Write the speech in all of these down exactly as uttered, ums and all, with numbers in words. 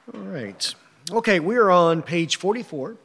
All right. Okay, we are on page forty-four.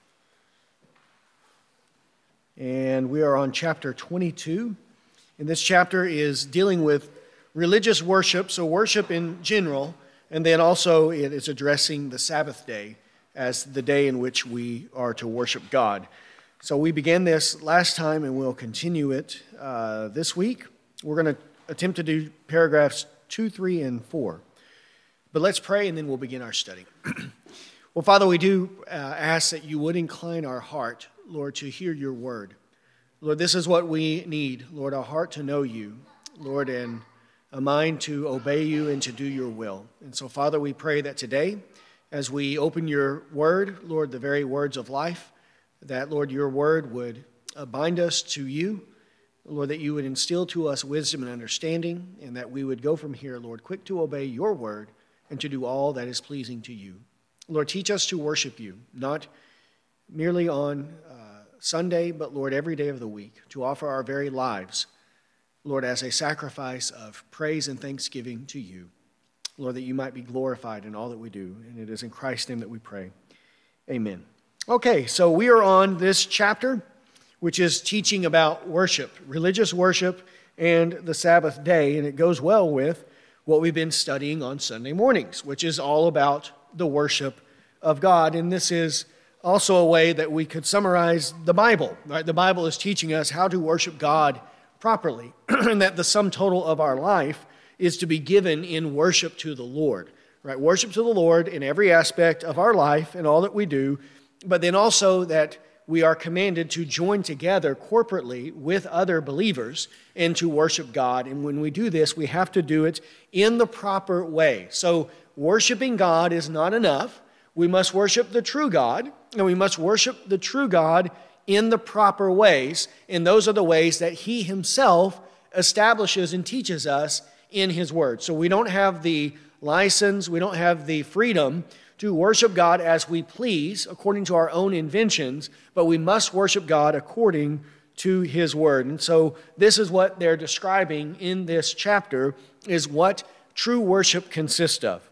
And we are on chapter twenty-two. And this chapter is dealing with religious worship, so worship in general, and then also it is addressing the Sabbath day as the day in which we are to worship God. So we began this last time and we'll continue it uh, this week. We're going to attempt to do paragraphs two, three, and four. But let's pray and then we'll begin our study. Well, Father, we do uh, ask that you would incline our heart, Lord, to hear your word. Lord, this is what we need, Lord, a heart to know you, Lord, and a mind to obey you and to do your will. And so, Father, we pray that today, as we open your word, Lord, the very words of life, that, Lord, your word would bind us to you, Lord, that you would instill to us wisdom and understanding, and that we would go from here, Lord, quick to obey your word and to do all that is pleasing to you. Lord, teach us to worship you, not merely on uh, Sunday, but, Lord, every day of the week, to offer our very lives, Lord, as a sacrifice of praise and thanksgiving to you. Lord, that you might be glorified in all that we do. And it is in Christ's name that we pray. Amen. Okay, so we are on this chapter, which is teaching about worship, religious worship, and the Sabbath day. And it goes well with what we've been studying on Sunday mornings, which is all about the worship of God. And this is also a way that we could summarize the Bible. Right? The Bible is teaching us how to worship God properly, and that the sum total of our life is to be given in worship to the Lord. Right? Worship to the Lord in every aspect of our life and all that we do, but then also that we are commanded to join together corporately with other believers and to worship God. And when we do this, we have to do it in the proper way. So worshiping God is not enough. We must worship the true God, and we must worship the true God in the proper ways. And those are the ways that he himself establishes and teaches us in his word. So we don't have the license, we don't have the freedom to worship God as we please, according to our own inventions, but we must worship God according to his word. And so this is what they're describing in this chapter, is what true worship consists of.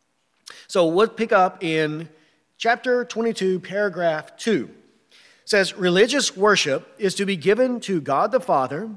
So we'll pick up in chapter twenty-two, paragraph two. It says, religious worship is to be given to God the Father,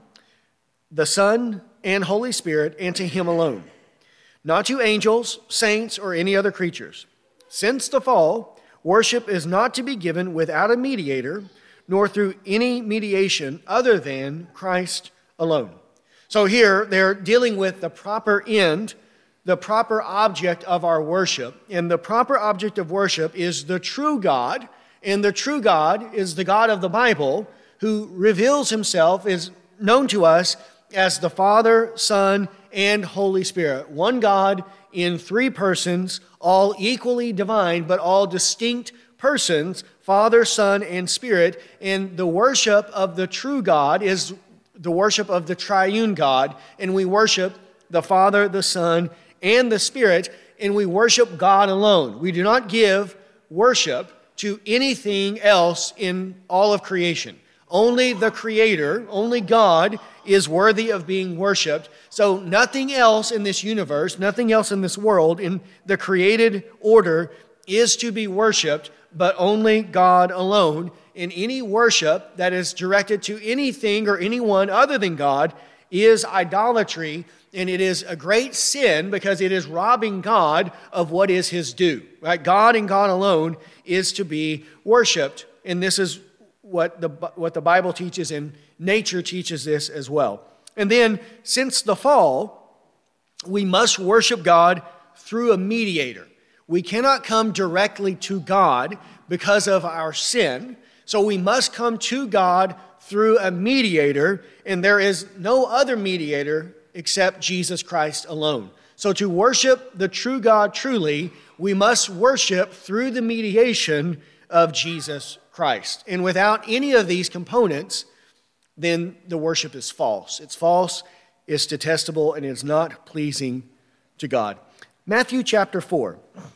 the Son, and Holy Spirit, and to him alone, not to angels, saints, or any other creatures. Since the fall, worship is not to be given without a mediator, nor through any mediation other than Christ alone. So here they're dealing with the proper end, the proper object of our worship. And the proper object of worship is the true God. And the true God is the God of the Bible, who reveals himself, is known to us as the Father, Son, and Holy Spirit. One God in three persons, all equally divine, but all distinct persons, Father, Son, and Spirit. And the worship of the true God is the worship of the triune God. And we worship the Father, the Son, and the Spirit, and we worship God alone. We do not give worship to anything else in all of creation. Only the Creator, only God, is worthy of being worshiped. So nothing else in this universe, nothing else in this world, in the created order, is to be worshiped, but only God alone. And any worship that is directed to anything or anyone other than God is idolatry, and it is a great sin because it is robbing God of what is his due. Right? God and God alone is to be worshiped, and this is what the what the Bible teaches, and nature teaches this as well. And then, since the fall, we must worship God through a mediator. We cannot come directly to God because of our sin, so we must come to God through a mediator, and there is no other mediator except Jesus Christ alone. So to worship the true God truly, we must worship through the mediation of Jesus Christ. And without any of these components, then the worship is false. It's false, it's detestable, and it's not pleasing to God. Matthew chapter four.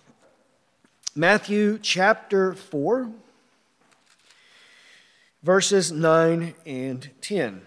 Matthew chapter four, verses nine and ten.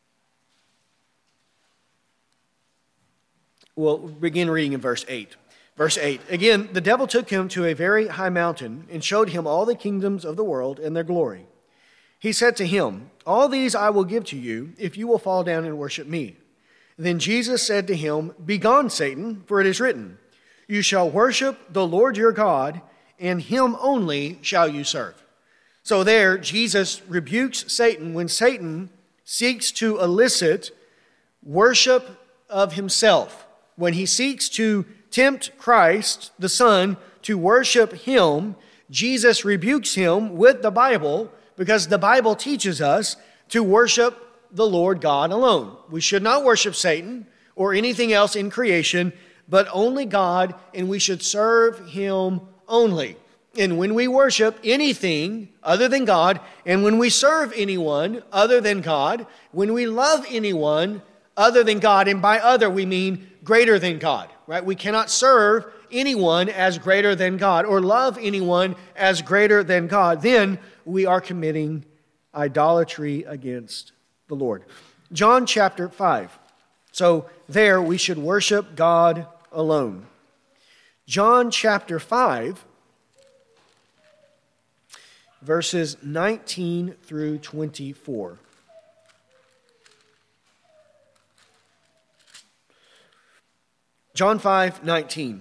We'll begin reading in verse eight. Verse eight, again, the devil took him to a very high mountain and showed him all the kingdoms of the world and their glory. He said to him, all these I will give to you if you will fall down and worship me. Then Jesus said to him, begone, Satan, for it is written, you shall worship the Lord your God, and him only shall you serve. So there, Jesus rebukes Satan when Satan seeks to elicit worship of himself. When he seeks to tempt Christ, the Son, to worship him, Jesus rebukes him with the Bible, because the Bible teaches us to worship the Lord God alone. We should not worship Satan or anything else in creation, but only God, and we should serve him only. And when we worship anything other than God, and when we serve anyone other than God, when we love anyone other than God, and by other we mean greater than God, right? We cannot serve anyone as greater than God or love anyone as greater than God. Then we are committing idolatry against the Lord. John chapter five. So there we should worship God alone. John chapter five, verses nineteen through twenty-four. John five, nineteen.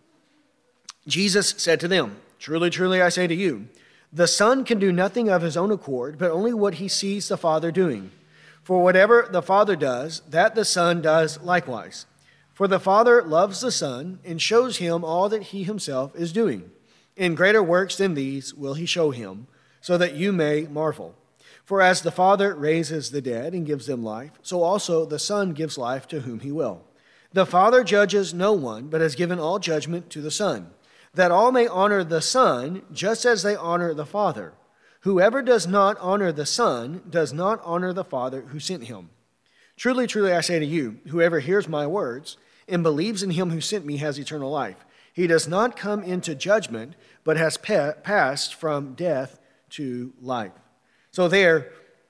Jesus said to them, truly, truly, I say to you, the Son can do nothing of his own accord, but only what he sees the Father doing. For whatever the Father does, that the Son does likewise. For the Father loves the Son and shows him all that he himself is doing. In greater works than these will he show him, so that you may marvel. For as the Father raises the dead and gives them life, so also the Son gives life to whom he will. The Father judges no one, but has given all judgment to the Son, that all may honor the Son just as they honor the Father. Whoever does not honor the Son does not honor the Father who sent him. Truly, truly, I say to you, whoever hears my words and believes in him who sent me has eternal life. He does not come into judgment, but has pa- passed from death to life. So there,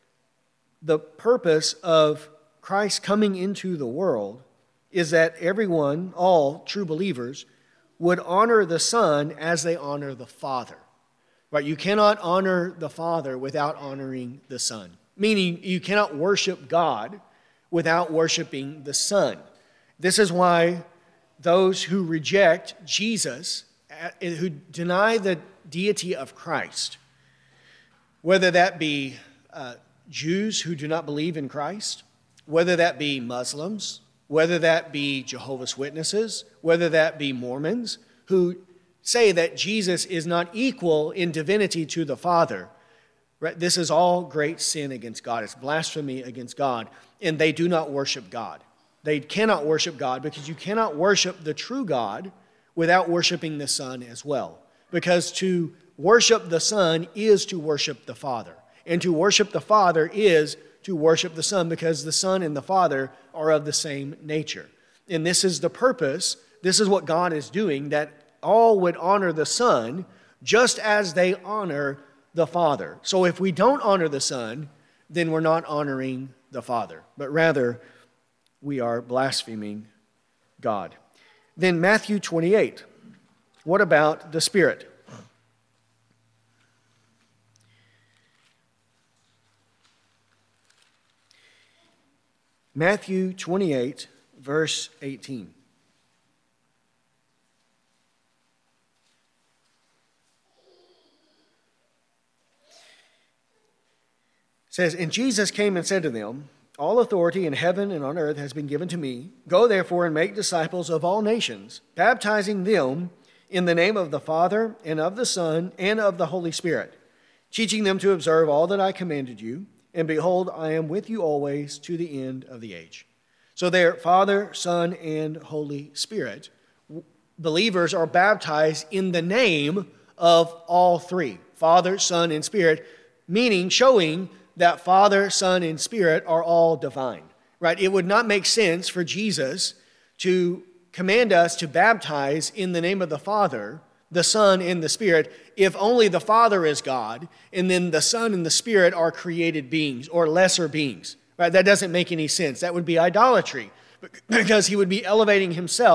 the purpose of Christ coming into the world is that everyone, all true believers, would honor the Son as they honor the Father. Right? You cannot honor the Father without honoring the Son. Meaning you cannot worship God without worshiping the Son. This is why those who reject Jesus, who deny the deity of Christ, whether that be uh, Jews who do not believe in Christ, whether that be Muslims, whether that be Jehovah's Witnesses, whether that be Mormons, who say that Jesus is not equal in divinity to the Father. Right? This is all great sin against God. It's blasphemy against God, and they do not worship God. They cannot worship God because you cannot worship the true God without worshiping the Son as well. Because to worship the Son is to worship the Father, and to worship the Father is to worship the Son, because the Son and the Father are of the same nature. And this is the purpose, this is what God is doing, that all would honor the Son just as they honor the Father. So if we don't honor the Son, then we're not honoring the Father, but rather we are blaspheming God. Then Matthew twenty-eight. What about the Spirit? Matthew twenty-eight, verse eighteen. It says, and Jesus came and said to them, all authority in heaven and on earth has been given to me. Go therefore and make disciples of all nations, baptizing them in the name of the Father and of the Son and of the Holy Spirit, teaching them to observe all that I commanded you. And behold, I am with you always to the end of the age. So there, Father, Son, and Holy Spirit, believers are baptized in the name of all three, Father, Son, and Spirit, meaning showing that Father, Son, and Spirit are all divine, right? It would not make sense for Jesus to command us to baptize in the name of the Father, the Son, and the Spirit if only the Father is God and then the Son and the Spirit are created beings or lesser beings, right? That doesn't make any sense. That would be idolatry because he would be elevating himself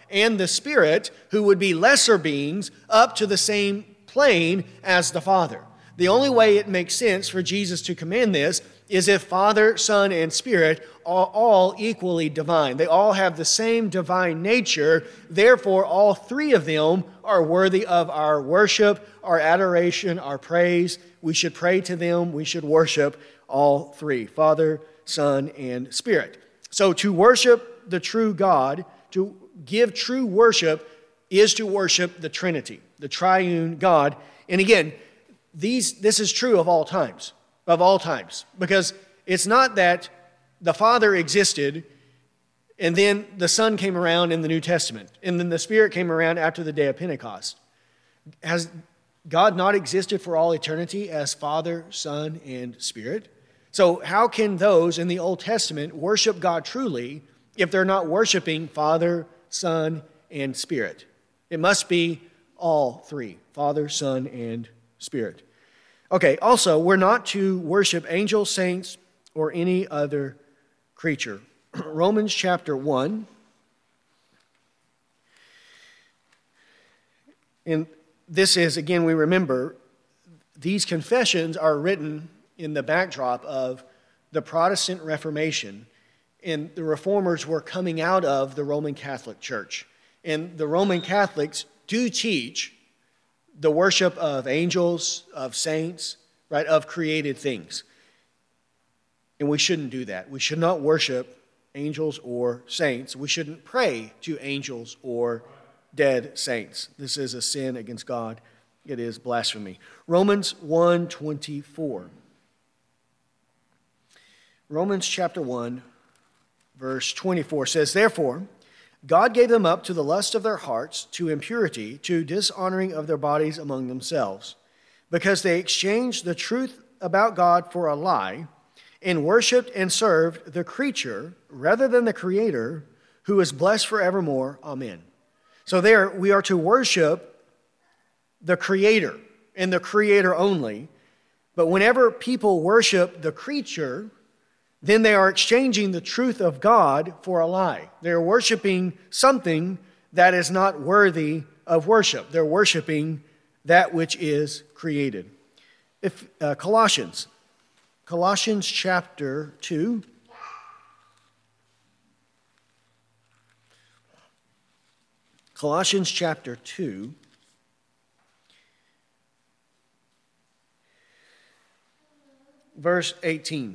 and the Spirit, who would be lesser beings, up to the same plane as the Father. The only way it makes sense for Jesus to command this is if Father, Son, and Spirit are all equally divine. They all have the same divine nature. Therefore, all three of them are worthy of our worship, our adoration, our praise. We should pray to them. We should worship all three, Father, Son, and Spirit. So to worship the true God, to give true worship, is to worship the Trinity, the triune God. And again, these this is true of all times, of all times, because it's not that the Father existed and then the Son came around in the New Testament and then the Spirit came around after the day of Pentecost. Has God not existed for all eternity as Father, Son, and Spirit? So how can those in the Old Testament worship God truly if they're not worshiping Father, Son, and Spirit? It must be all three, Father, Son, and Spirit. Okay, also, we're not to worship angels, saints, or any other creature. Romans chapter one. And this is, again, we remember, these confessions are written in the backdrop of the Protestant Reformation. And the Reformers were coming out of the Roman Catholic Church. And the Roman Catholics do teach the worship of angels, of saints, right, of created things. And we shouldn't do that. We should not worship angels or saints. We shouldn't pray to angels or dead saints. This is a sin against God. It is blasphemy. Romans one twenty-four. Romans chapter one, verse twenty-four says, "Therefore, God gave them up to the lust of their hearts, to impurity, to dishonoring of their bodies among themselves, because they exchanged the truth about God for a lie, and worshipped and served the creature rather than the Creator, who is blessed forevermore. Amen." So there we are to worship the Creator, and the Creator only. But whenever people worship the creature, then they are exchanging the truth of God for a lie. They're worshiping something that is not worthy of worship. They're worshiping that which is created. If uh, Colossians, Colossians chapter two. Colossians chapter two. Verse eighteen.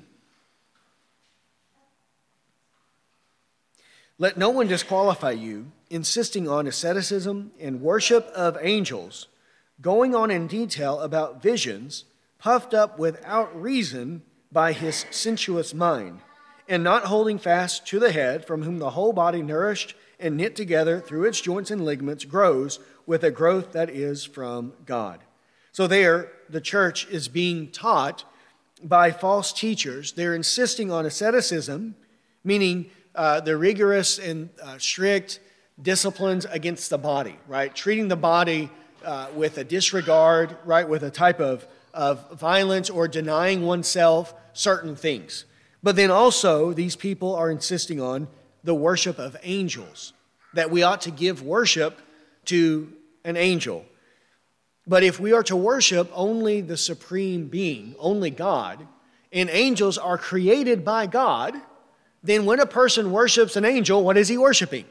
"Let no one disqualify you, insisting on asceticism and worship of angels, going on in detail about visions, puffed up without reason by his sensuous mind, and not holding fast to the head, from whom the whole body, nourished and knit together through its joints and ligaments, grows with a growth that is from God." So there, the church is being taught by false teachers. They're insisting on asceticism, meaning Uh, the rigorous and uh, strict disciplines against the body, right? Treating the body uh, with a disregard, right? With a type of, of violence, or denying oneself certain things. But then also, these people are insisting on the worship of angels, that we ought to give worship to an angel. But if we are to worship only the supreme being, only God, and angels are created by God, then when a person worships an angel, what is he worshiping?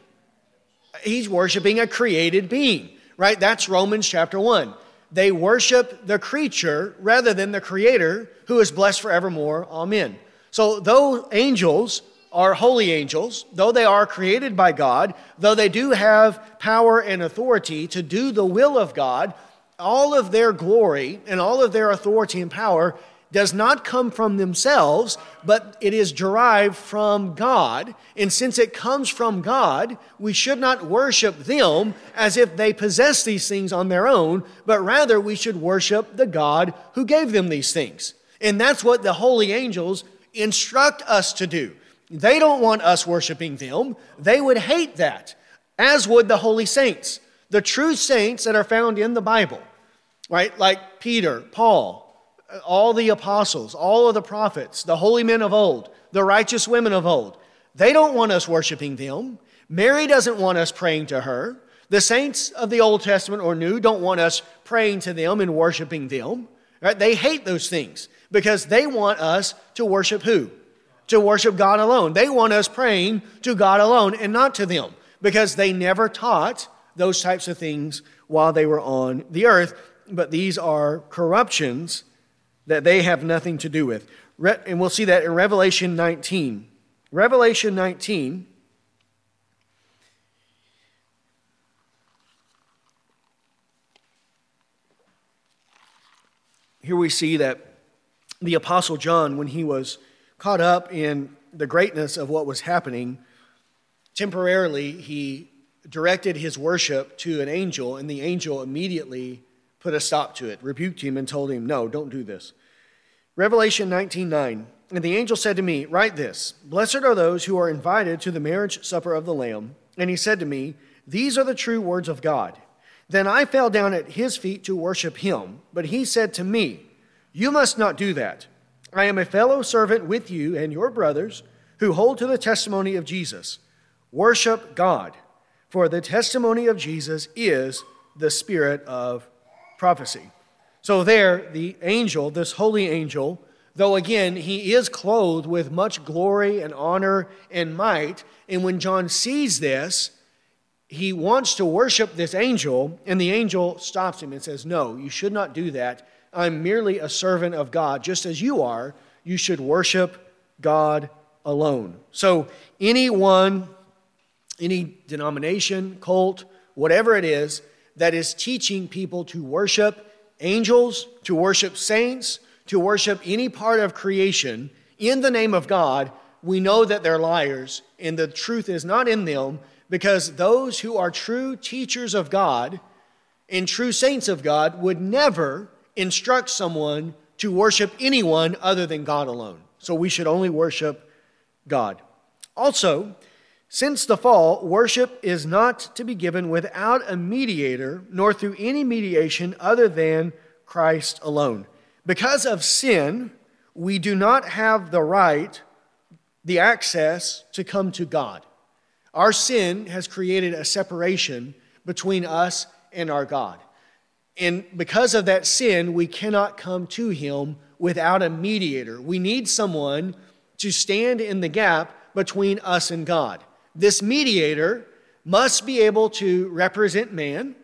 He's worshiping a created being, right? That's Romans chapter one. They worship the creature rather than the Creator, who is blessed forevermore. Amen. So though angels are holy angels, though they are created by God, though they do have power and authority to do the will of God, all of their glory and all of their authority and power does not come from themselves, but it is derived from God. And since it comes from God, we should not worship them as if they possess these things on their own, but rather we should worship the God who gave them these things. And that's what the holy angels instruct us to do. They don't want us worshiping them. They would hate that, as would the holy saints, the true saints that are found in the Bible, right? Like Peter, Paul, all the apostles, all of the prophets, the holy men of old, the righteous women of old. They don't want us worshiping them. Mary doesn't want us praying to her. The saints of the Old Testament or New don't want us praying to them and worshiping them. Right? They hate those things because they want us to worship who? To worship God alone. They want us praying to God alone and not to them because they never taught those types of things while they were on the earth. But these are corruptions that they have nothing to do with. And we'll see that in Revelation nineteen. Revelation nineteen. Here we see that the Apostle John, when he was caught up in the greatness of what was happening, temporarily he directed his worship to an angel, and the angel immediately put a stop to it, rebuked him, and told him, no, don't do this. Revelation nineteen nine, and the angel said to me, write this, blessed are those who are invited to the marriage supper of the Lamb. And he said to me, these are the true words of God. Then I fell down at his feet to worship him. But he said to me, you must not do that. I am a fellow servant with you and your brothers who hold to the testimony of Jesus. Worship God, for the testimony of Jesus is the spirit of prophecy. So there, the angel, this holy angel, though again, he is clothed with much glory and honor and might, and when John sees this, he wants to worship this angel, and the angel stops him and says, no, you should not do that. I'm merely a servant of God. Just as you are, you should worship God alone. So anyone, any denomination, cult, whatever it is, that is teaching people to worship angels, to worship saints, to worship any part of creation in the name of God, we know that they're liars, and the truth is not in them, because those who are true teachers of God and true saints of God would never instruct someone to worship anyone other than God alone. So we should only worship God. Also, since the fall, worship is not to be given without a mediator, nor through any mediation other than Christ alone. Because of sin, we do not have the right, the access to come to God. Our sin has created a separation between us and our God. And because of that sin, we cannot come to him without a mediator. We need someone to stand in the gap between us and God. This mediator must be able to represent man,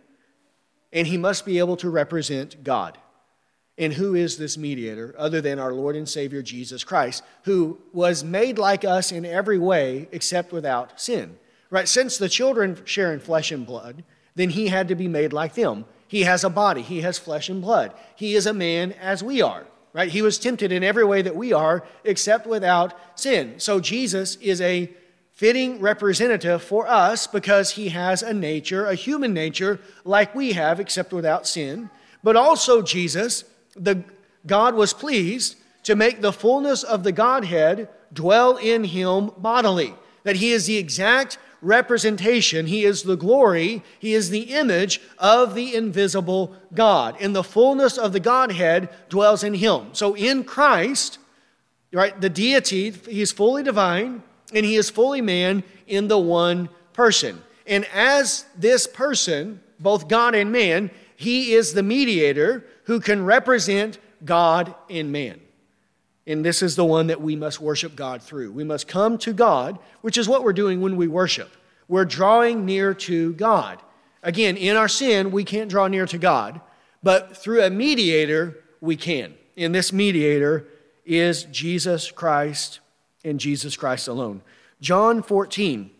and he must be able to represent God. And who is this mediator other than our Lord and Savior Jesus Christ, who was made like us in every way except without sin? Right? Since the children share in flesh and blood, then he had to be made like them. He has a body. He has flesh and blood. He is a man as we are. Right? He was tempted in every way that we are except without sin. So Jesus is a fitting representative for us because he has a nature, a human nature like we have except without sin. But also Jesus, the God was pleased to make the fullness of the Godhead dwell in him bodily. That he is the exact representation, he is the glory, he is the image of the invisible God. And the fullness of the Godhead dwells in him. So in Christ, right, the deity, he is fully divine and he is fully man in the one person. And as this person, both God and man, he is the mediator who can represent God and man. And this is the one that we must worship God through. We must come to God, which is what we're doing when we worship. We're drawing near to God. Again, in our sin, we can't draw near to God, but through a mediator, we can. And this mediator is Jesus Christ and Jesus Christ alone. John fourteen.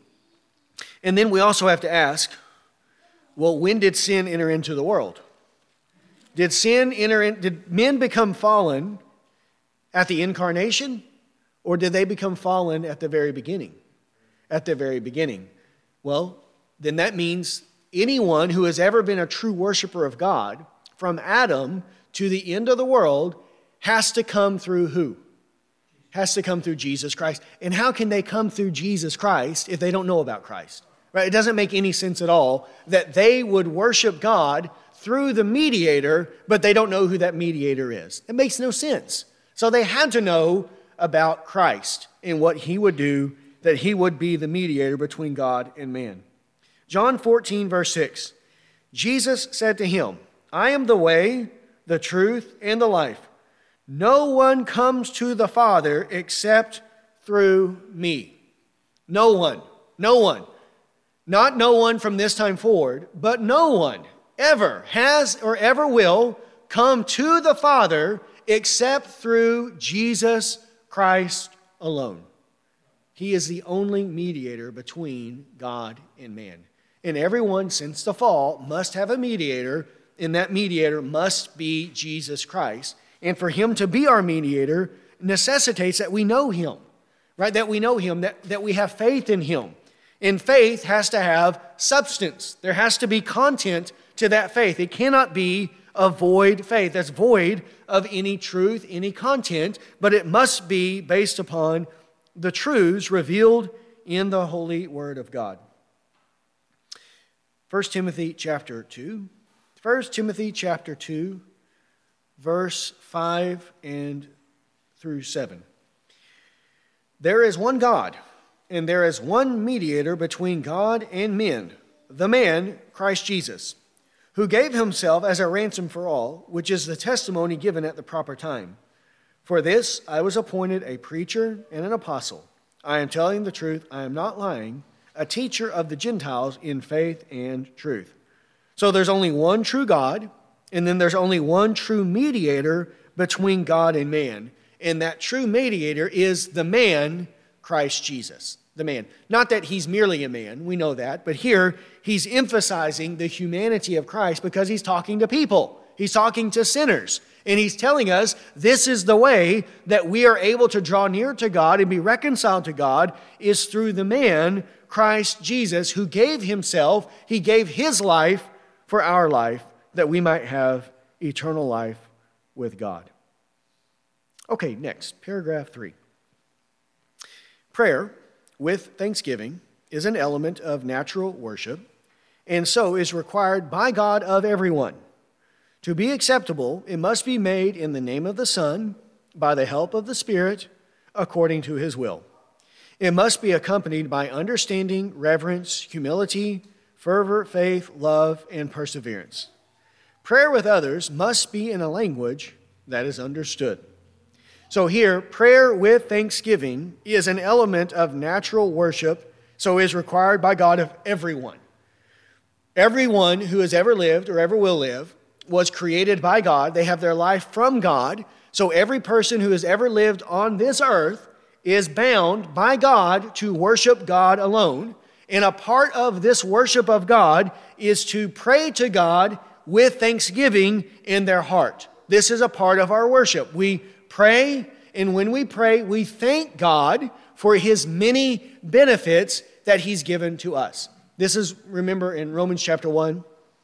And then we also have to ask, well, when did sin enter into the world? Did sin enter in, did men become fallen at the incarnation, or did they become fallen at the very beginning? At the very beginning. Well, then that means anyone who has ever been a true worshiper of God, from Adam to the end of the world, has to come through who? Has to come through Jesus Christ. And how can they come through Jesus Christ if they don't know about Christ? Right? It doesn't make any sense at all that they would worship God through the mediator, but they don't know who that mediator is. It makes no sense. So they had to know about Christ and what he would do that he would be the mediator between God and man. John fourteen, verse six, Jesus said to him, I am the way, the truth, and the life. No one comes to the Father except through me. No one, no one. Not no one from this time forward, but no one ever has or ever will come to the Father except through Jesus Christ alone. He is the only mediator between God and man. And everyone since the fall must have a mediator, and that mediator must be Jesus Christ. And for him to be our mediator necessitates that we know him, right? That we know him, that, that we have faith in him. And faith has to have substance. There has to be content to that faith. It cannot be a void faith that's void of any truth, any content, but it must be based upon the truths revealed in the holy word of God. First Timothy chapter two. First Timothy chapter two, verse five and through seven. There is one God, and there is one mediator between God and men, the man, Christ Jesus, who gave himself as a ransom for all, which is the testimony given at the proper time. For this I was appointed a preacher and an apostle. I am telling the truth, I am not lying, a teacher of the Gentiles in faith and truth. So there's only one true God, and then there's only one true mediator between God and man. And that true mediator is the man, Christ Jesus. The man. Not that he's merely a man, we know that, but here he's emphasizing the humanity of Christ because he's talking to people. He's talking to sinners. And he's telling us this is the way that we are able to draw near to God and be reconciled to God is through the man, Christ Jesus, who gave himself, he gave his life for our life that we might have eternal life with God. Okay, next, paragraph three. Prayer with thanksgiving is an element of natural worship, and so is required by God of everyone. To be acceptable, it must be made in the name of the Son, by the help of the Spirit, according to his will. It must be accompanied by understanding, reverence, humility, fervor, faith, love, and perseverance. Prayer with others must be in a language that is understood. So here, prayer with thanksgiving is an element of natural worship, so is required by God of everyone. Everyone who has ever lived or ever will live was created by God. They have their life from God. So every person who has ever lived on this earth is bound by God to worship God alone. And a part of this worship of God is to pray to God with thanksgiving in their heart. This is a part of our worship. We pray, and when we pray, we thank God for his many benefits that he's given to us. This is, remember in Romans chapter one,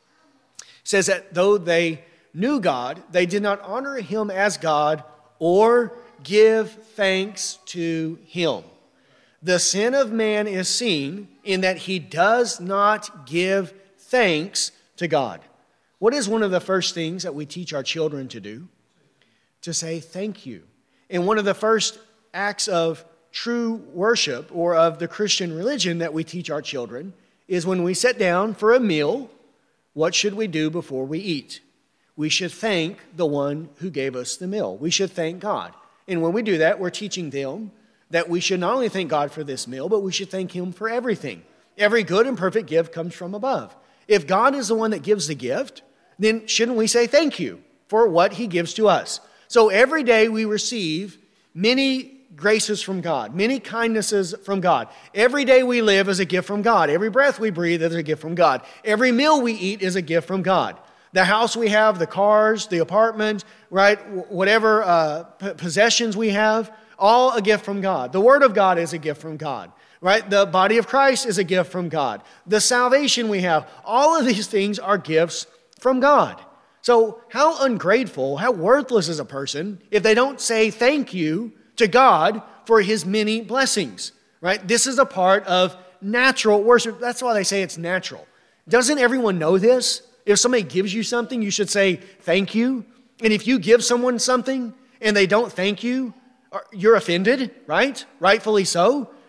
says that though they knew God, they did not honor him as God or give thanks to him. The sin of man is seen in that he does not give thanks to God. What is one of the first things that we teach our children to do? To say thank you. And one of the first acts of true worship or of the Christian religion that we teach our children is when we sit down for a meal, what should we do before we eat? We should thank the one who gave us the meal. We should thank God. And when we do that, we're teaching them that we should not only thank God for this meal, but we should thank him for everything. Every good and perfect gift comes from above. If God is the one that gives the gift, then shouldn't we say thank you for what he gives to us? So every day we receive many graces from God, many kindnesses from God. Every day we live is a gift from God. Every breath we breathe is a gift from God. Every meal we eat is a gift from God. The house we have, the cars, the apartment, right, whatever uh, p- possessions we have, all a gift from God. The Word of God is a gift from God, right? The body of Christ is a gift from God. The salvation we have, all of these things are gifts from God. So how ungrateful, how worthless is a person if they don't say thank you to God for his many blessings, right? This is a part of natural worship. That's why they say it's natural. Doesn't everyone know this? If somebody gives you something, you should say thank you. And if you give someone something and they don't thank you, you're offended, right? Rightfully so.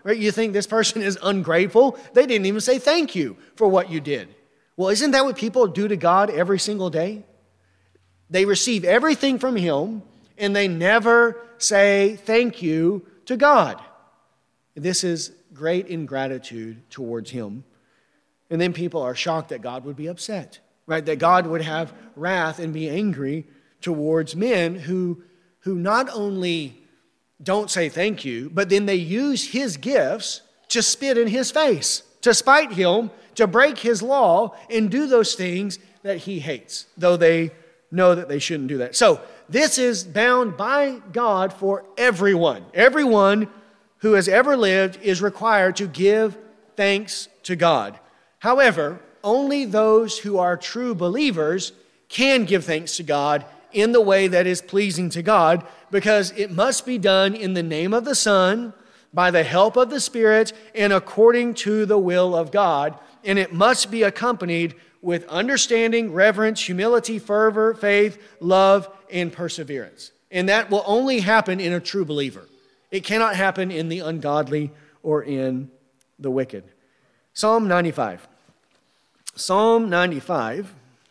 Right? You think this person is ungrateful? They didn't even say thank you for what you did. Well, isn't that what people do to God every single day? They receive everything from Him, and they never say thank you to God. This is great ingratitude towards Him. And then people are shocked that God would be upset, right? That God would have wrath and be angry towards men who, who not only don't say thank you, but then they use His gifts to spit in His face, to spite Him, to break His law, and do those things that He hates, though they know that they shouldn't do that. So this is bound by God for everyone. Everyone who has ever lived is required to give thanks to God. However, only those who are true believers can give thanks to God in the way that is pleasing to God, because it must be done in the name of the Son, by the help of the Spirit, and according to the will of God. And it must be accompanied with understanding, reverence, humility, fervor, faith, love, and perseverance. And that will only happen in a true believer. It cannot happen in the ungodly or in the wicked. Psalm ninety-five. Psalm ninety-five,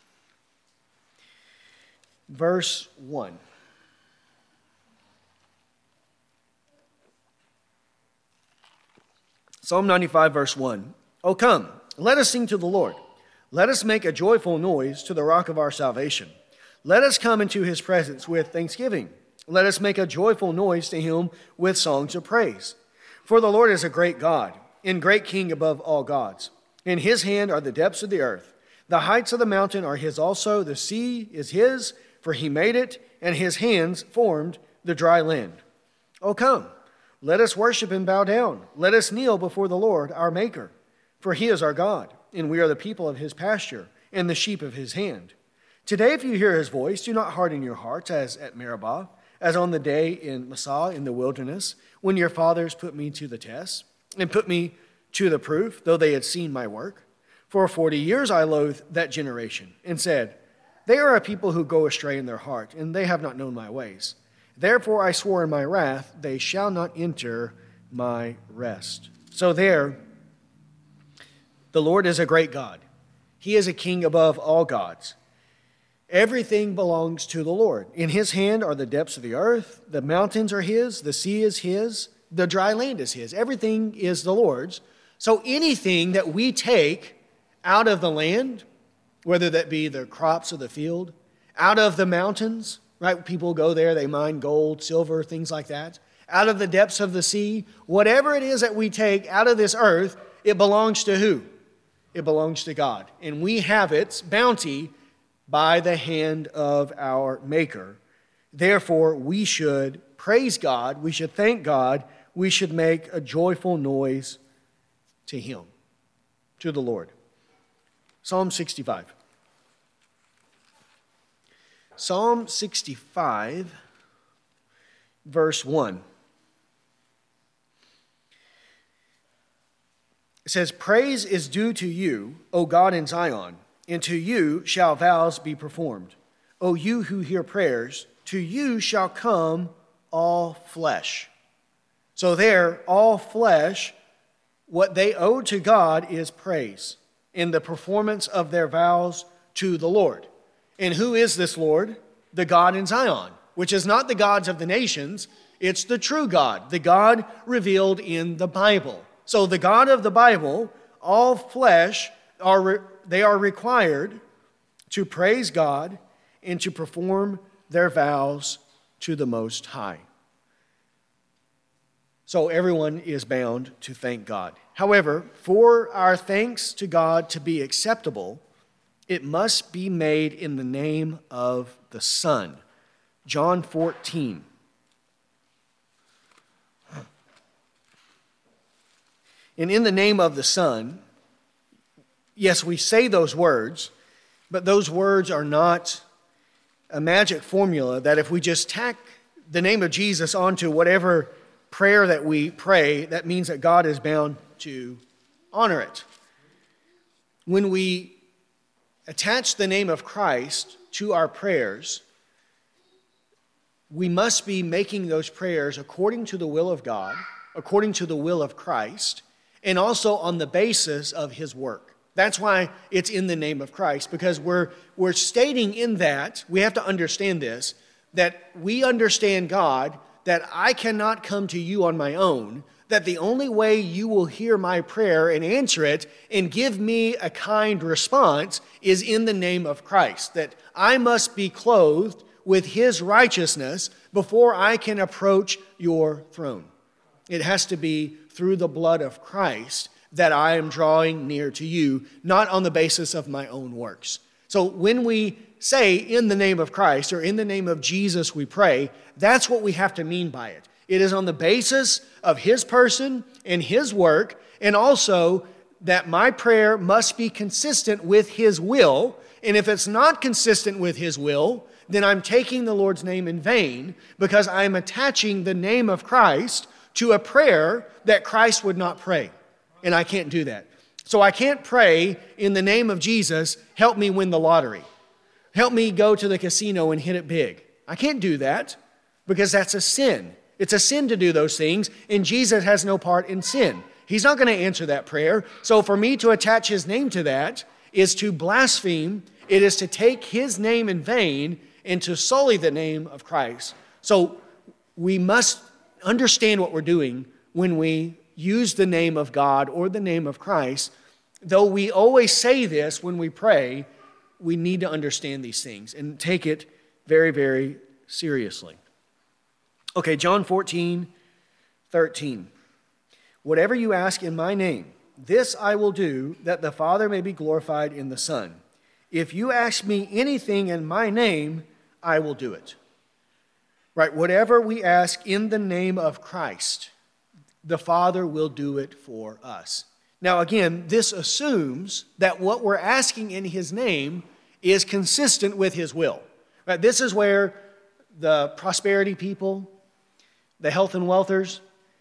verse one. Psalm ninety-five, verse one. O come, let us sing to the Lord. Let us make a joyful noise to the rock of our salvation. Let us come into His presence with thanksgiving. Let us make a joyful noise to Him with songs of praise. For the Lord is a great God, and great King above all gods. In His hand are the depths of the earth. The heights of the mountain are His also. The sea is His, for He made it, and His hands formed the dry land. O come, let us worship and bow down. Let us kneel before the Lord, our Maker. For He is our God, and we are the people of His pasture, and the sheep of His hand. Today, if you hear His voice, do not harden your hearts as at Meribah, as on the day in Massah in the wilderness, when your fathers put me to the test, and put me to the proof, though they had seen my work. For forty years I loathed that generation, and said, they are a people who go astray in their heart, and they have not known my ways. Therefore I swore in my wrath, they shall not enter my rest. So there, the Lord is a great God. He is a king above all gods. Everything belongs to the Lord. In His hand are the depths of the earth. The mountains are His. The sea is His. The dry land is His. Everything is the Lord's. So anything that we take out of the land, whether that be the crops of the field, out of the mountains, right? People go there, they mine gold, silver, things like that. Out of the depths of the sea, whatever it is that we take out of this earth, it belongs to who? It belongs to God. And we have its bounty by the hand of our Maker. Therefore, we should praise God, we should thank God, we should make a joyful noise to Him, to the Lord. Psalm sixty-five. Psalm sixty-five, verse one. It says, praise is due to you, O God in Zion, and to you shall vows be performed. O you who hear prayers, to you shall come all flesh. So there, all flesh, what they owe to God is praise in the performance of their vows to the Lord. And who is this Lord? The God in Zion, which is not the gods of the nations. It's the true God, the God revealed in the Bible. So the God of the Bible, all flesh, are they are required to praise God and to perform their vows to the Most High. So everyone is bound to thank God. However, for our thanks to God to be acceptable, it must be made in the name of the Son. John fourteen. And in the name of the Son, yes, we say those words, but those words are not a magic formula that if we just tack the name of Jesus onto whatever prayer that we pray, that means that God is bound to honor it. When we attach the name of Christ to our prayers, we must be making those prayers according to the will of God, according to the will of Christ, and also on the basis of his work. That's why it's in the name of Christ, because we're, we're stating in that, we have to understand this, that we understand God, that I cannot come to you on my own, that the only way you will hear my prayer and answer it and give me a kind response is in the name of Christ, that I must be clothed with his righteousness before I can approach your throne. It has to be through the blood of Christ that I am drawing near to you, not on the basis of my own works. So when we say in the name of Christ or in the name of Jesus we pray, that's what we have to mean by it. It is on the basis of his person and his work, and also that my prayer must be consistent with his will. And if it's not consistent with his will, then I'm taking the Lord's name in vain, because I'm attaching the name of Christ to a prayer that Christ would not pray. And I can't do that. So I can't pray in the name of Jesus, help me win the lottery. Help me go to the casino and hit it big. I can't do that, because that's a sin. It's a sin to do those things, and Jesus has no part in sin. He's not going to answer that prayer. So for me to attach his name to that is to blaspheme. It is to take his name in vain and to sully the name of Christ. So we must understand what we're doing when we use the name of God or the name of Christ. Though we always say this when we pray, we need to understand these things and take it very, very seriously. Okay, John fourteen, thirteen. Whatever you ask in my name, this I will do, that the Father may be glorified in the Son. If you ask me anything in my name, I will do it. Right, whatever we ask in the name of Christ, the Father will do it for us. Now again, this assumes that what we're asking in his name is consistent with his will. Right, this is where the prosperity people, the health and wealthers,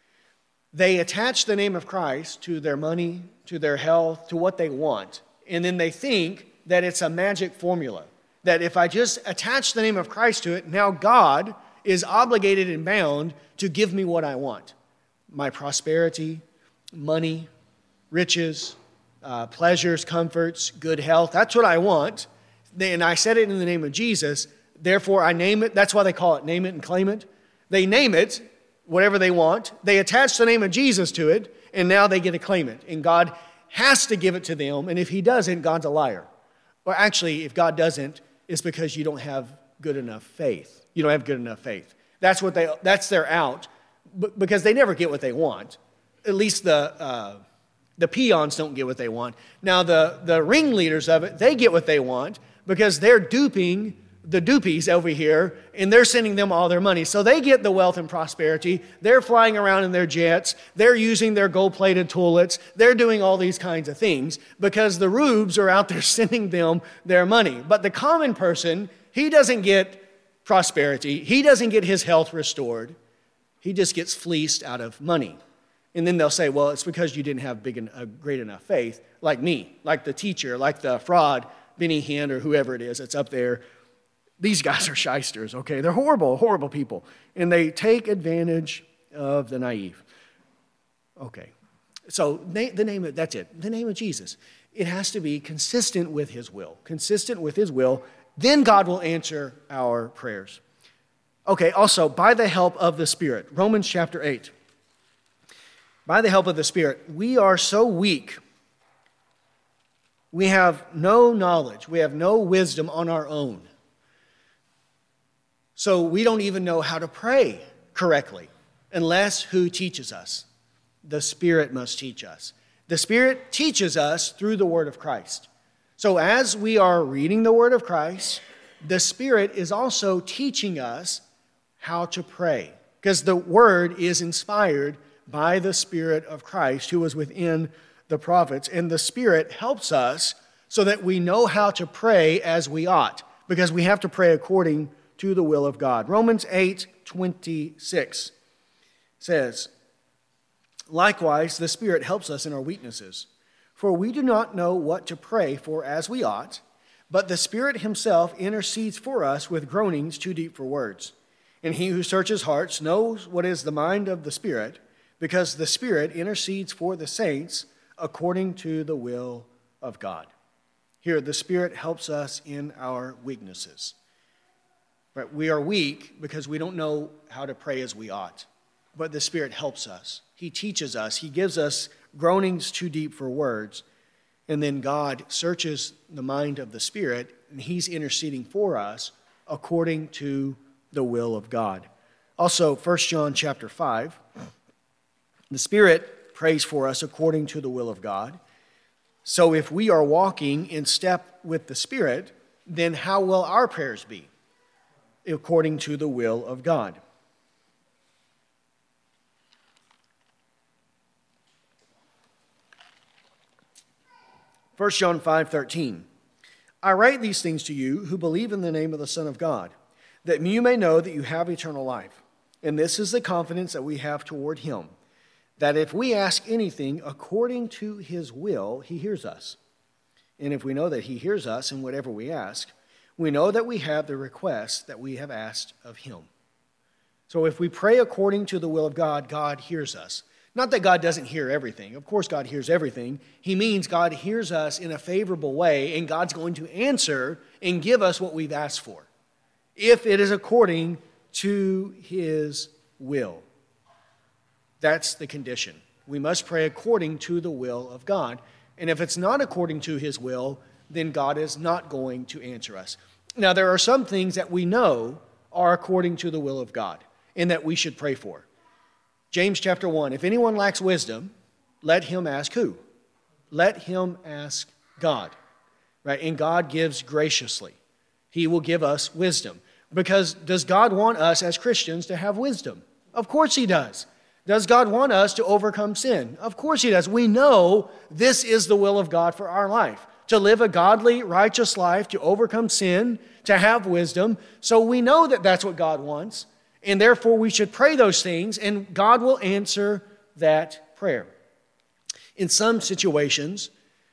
they attach the name of Christ to their money, to their health, to what they want. And then they think that it's a magic formula. That if I just attach the name of Christ to it, now God is obligated and bound to give me what I want. My prosperity, money, riches, uh, pleasures, comforts, good health. That's what I want. And I said it in the name of Jesus. Therefore, I name it. That's why they call it name it and claim it. They name it, whatever they want. They attach the name of Jesus to it, and now they get to claim it. And God has to give it to them, and if he doesn't, God's a liar. Or actually, if God doesn't, it's because you don't have good enough faith. You don't have good enough faith. That's what they. That's their out, because they never get what they want. At least the uh, the peons don't get what they want. Now, the, the ringleaders of it, they get what they want, because they're duping the dupies over here, and they're sending them all their money. So they get the wealth and prosperity. They're flying around in their jets. They're using their gold-plated toilets. They're doing all these kinds of things because the rubes are out there sending them their money. But the common person, he doesn't get prosperity. He doesn't get his health restored. He just gets fleeced out of money. And then they'll say, well, it's because you didn't have big en- a great enough faith, like me, like the teacher, like the fraud, Benny Hinn, or whoever it is that's up there. These guys are shysters, okay? They're horrible, horrible people. And they take advantage of the naive. Okay. So na- the name of, that's it. The name of Jesus. It has to be consistent with his will. Consistent with his will. Then God will answer our prayers. Okay, also, by the help of the Spirit. Romans chapter eight. By the help of the Spirit, we are so weak. We have no knowledge. We have no wisdom on our own. So we don't even know how to pray correctly unless who teaches us? The Spirit must teach us. The Spirit teaches us through the Word of Christ. So as we are reading the Word of Christ, the Spirit is also teaching us how to pray, because the Word is inspired by the Spirit of Christ who was within the prophets. And the Spirit helps us so that we know how to pray as we ought, because we have to pray according to the will of God. Romans eight twenty-six says, likewise, the Spirit helps us in our weaknesses, for we do not know what to pray for as we ought, but the Spirit himself intercedes for us with groanings too deep for words. And he who searches hearts knows what is the mind of the Spirit, because the Spirit intercedes for the saints according to the will of God. Here, the Spirit helps us in our weaknesses. Right? We are weak because we don't know how to pray as we ought, but the Spirit helps us. He teaches us. He gives us groanings too deep for words, and then God searches the mind of the Spirit, and He's interceding for us according to the will of God. Also, First John chapter five, the Spirit prays for us according to the will of God. So if we are walking in step with the Spirit, then how will our prayers be? According to the will of God. First John five thirteen. I write these things to you who believe in the name of the Son of God, that you may know that you have eternal life. And this is the confidence that we have toward Him, that if we ask anything according to His will, He hears us. And if we know that He hears us in whatever we ask, we know that we have the request that we have asked of Him. So if we pray according to the will of God, God hears us. Not that God doesn't hear everything. Of course God hears everything. He means God hears us in a favorable way, and God's going to answer and give us what we've asked for, if it is according to His will. That's the condition. We must pray according to the will of God. And if it's not according to His will, then God is not going to answer us. Now, there are some things that we know are according to the will of God and that we should pray for. James chapter one, if anyone lacks wisdom, let him ask who? Let him ask God. Right? And God gives graciously. He will give us wisdom. Because does God want us as Christians to have wisdom? Of course He does. Does God want us to overcome sin? Of course He does. We know this is the will of God for our life, to live a godly, righteous life, to overcome sin, to have wisdom. So we know that that's what God wants, and therefore we should pray those things, and God will answer that prayer. In some situations,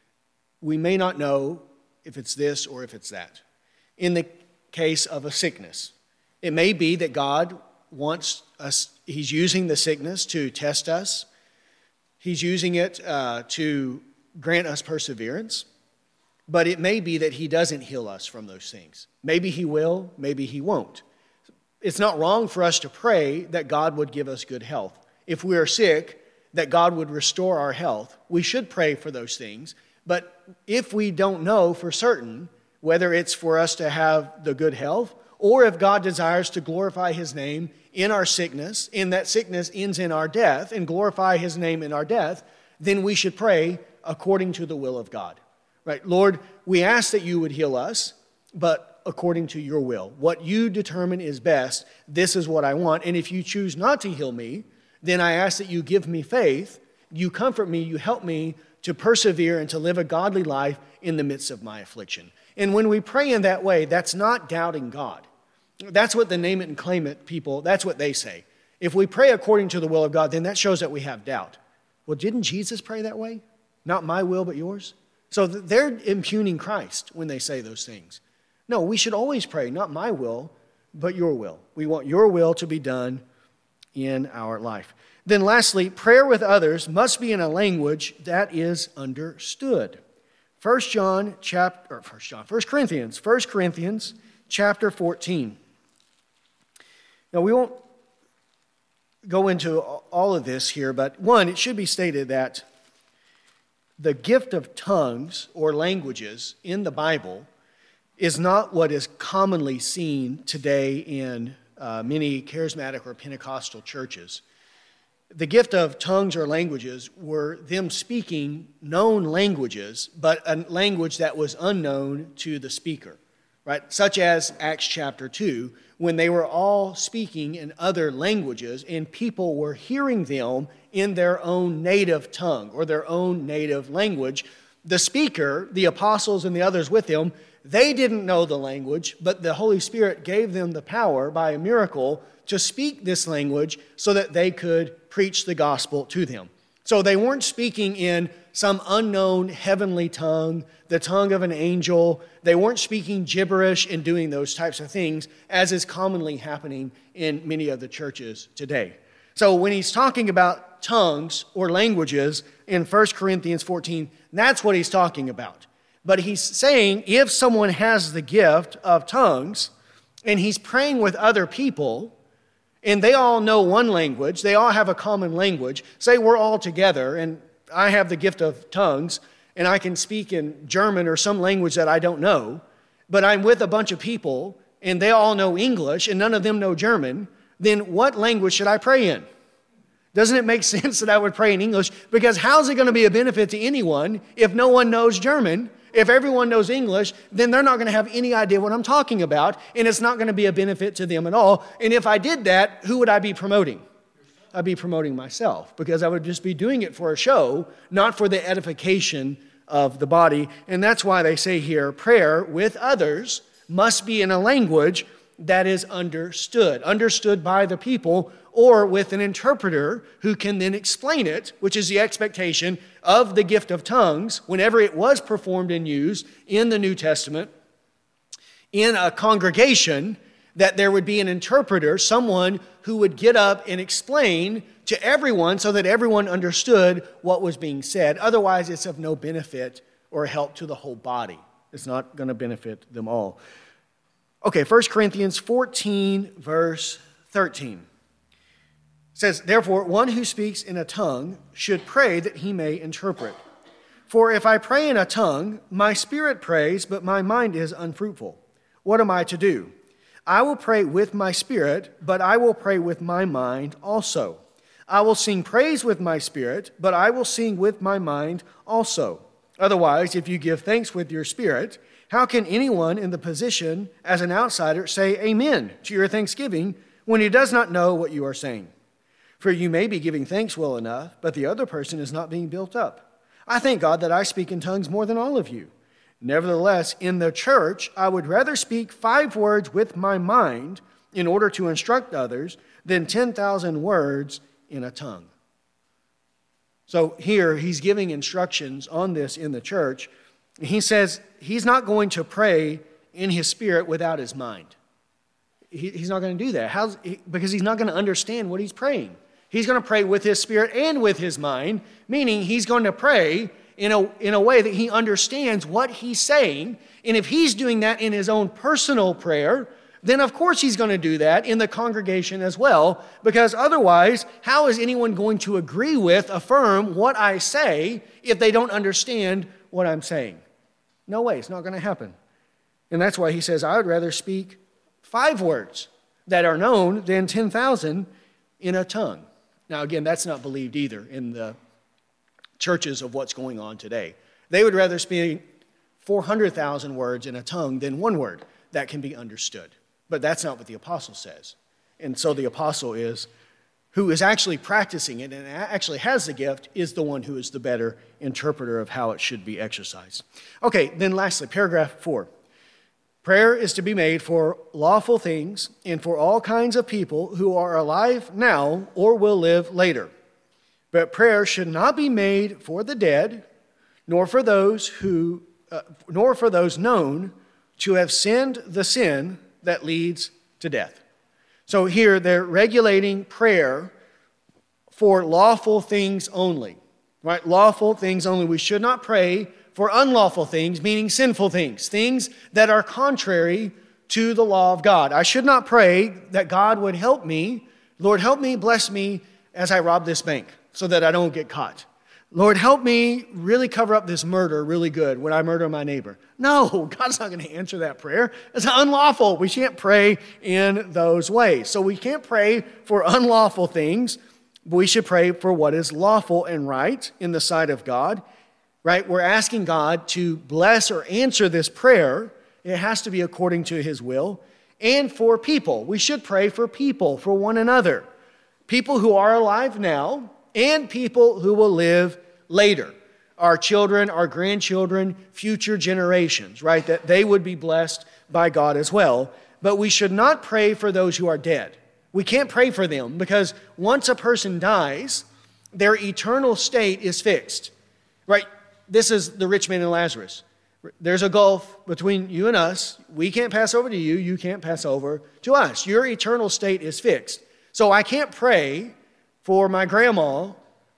we may not know if it's this or if it's that. In the case of a sickness, it may be that God wants us, He's using the sickness to test us. He's using it uh, to grant us perseverance. But it may be that He doesn't heal us from those things. Maybe He will, maybe He won't. It's not wrong for us to pray that God would give us good health. If we are sick, that God would restore our health. We should pray for those things. But if we don't know for certain whether it's for us to have the good health, or if God desires to glorify His name in our sickness, and that sickness ends in our death, and glorify His name in our death, then we should pray according to the will of God. Right? Lord, we ask that You would heal us, but according to Your will. What You determine is best, this is what I want. And if You choose not to heal me, then I ask that You give me faith, You comfort me, You help me to persevere and to live a godly life in the midst of my affliction. And when we pray in that way, that's not doubting God. That's what the name it and claim it people, that's what they say. If we pray according to the will of God, then that shows that we have doubt. Well, didn't Jesus pray that way? Not my will, but yours? So they're impugning Christ when they say those things. No, we should always pray, not my will, but Your will. We want Your will to be done in our life. Then lastly, prayer with others must be in a language that is understood. First John chapter, or First John, First Corinthians, First Corinthians chapter fourteen. Now we won't go into all of this here, but one, it should be stated that the gift of tongues or languages in the Bible is not what is commonly seen today in uh, many charismatic or Pentecostal churches. The gift of tongues or languages were them speaking known languages, but a language that was unknown to the speaker, right? Such as Acts chapter two, when they were all speaking in other languages and people were hearing them in their own native tongue or their own native language. The speaker, the apostles and the others with him, they didn't know the language, but the Holy Spirit gave them the power by a miracle to speak this language so that they could preach the gospel to them. So they weren't speaking in some unknown heavenly tongue, the tongue of an angel. They weren't speaking gibberish and doing those types of things, as is commonly happening in many of the churches today. So when he's talking about tongues or languages in First Corinthians fourteen, that's what he's talking about. But he's saying if someone has the gift of tongues and he's praying with other people and they all know one language, they all have a common language, say we're all together and I have the gift of tongues and I can speak in German or some language that I don't know, but I'm with a bunch of people and they all know English and none of them know German, then what language should I pray in? Doesn't it make sense that I would pray in English? Because how's it going to be a benefit to anyone if no one knows German? If everyone knows English, then they're not going to have any idea what I'm talking about, and it's not going to be a benefit to them at all. And if I did that, who would I be promoting? I'd be promoting myself, because I would just be doing it for a show, not for the edification of the body. And that's why they say here, prayer with others must be in a language that is understood, understood by the people, or with an interpreter who can then explain it, which is the expectation of the gift of tongues whenever it was performed and used in the New Testament in a congregation, that there would be an interpreter, someone who would get up and explain to everyone so that everyone understood what was being said. Otherwise, it's of no benefit or help to the whole body. It's not going to benefit them all. Okay, First Corinthians fourteen, verse thirteen. It says, therefore, one who speaks in a tongue should pray that he may interpret. For if I pray in a tongue, my spirit prays, but my mind is unfruitful. What am I to do? I will pray with my spirit, but I will pray with my mind also. I will sing praise with my spirit, but I will sing with my mind also. Otherwise, if you give thanks with your spirit, how can anyone in the position as an outsider say amen to your thanksgiving when he does not know what you are saying? For you may be giving thanks well enough, but the other person is not being built up. I thank God that I speak in tongues more than all of you. Nevertheless, in the church, I would rather speak five words with my mind in order to instruct others than ten thousand words in a tongue. So here he's giving instructions on this in the church. He says he's not going to pray in his spirit without his mind. He, he's not going to do that. How's, he, because he's not going to understand what he's praying. He's going to pray with his spirit and with his mind, meaning he's going to pray in a, in a way that he understands what he's saying. And if he's doing that in his own personal prayer, then of course he's going to do that in the congregation as well, because otherwise, how is anyone going to agree with, affirm what I say if they don't understand what I'm saying? No way, it's not going to happen. And that's why he says, I would rather speak five words that are known than ten thousand in a tongue. Now, again, that's not believed either in the churches of what's going on today. They would rather speak four hundred thousand words in a tongue than one word that can be understood. But that's not what the apostle says. And so the apostle is, who is actually practicing it and actually has the gift, is the one who is the better interpreter of how it should be exercised. Okay, then lastly, paragraph four. Prayer is to be made for lawful things and for all kinds of people who are alive now or will live later. But prayer should not be made for the dead, nor for those who, uh, nor for those known to have sinned the sin that leads to death. So here they're regulating prayer for lawful things only, right? Lawful things only. We should not pray for unlawful things, meaning sinful things, things that are contrary to the law of God. I should not pray that God would help me. Lord, help me, bless me as I rob this bank so that I don't get caught. Lord, help me really cover up this murder really good when I murder my neighbor. No, God's not going to answer that prayer. It's unlawful. We can't pray in those ways. So we can't pray for unlawful things, but we should pray for what is lawful and right in the sight of God. Right? We're asking God to bless or answer this prayer. It has to be according to his will. And for people. We should pray for people, for one another. People who are alive now and people who will live later. Our children, our grandchildren, future generations, right? That they would be blessed by God as well. But we should not pray for those who are dead. We can't pray for them because once a person dies, their eternal state is fixed. Right? This is the rich man and Lazarus. There's a gulf between you and us. We can't pass over to you. You can't pass over to us. Your eternal state is fixed. So I can't pray for my grandma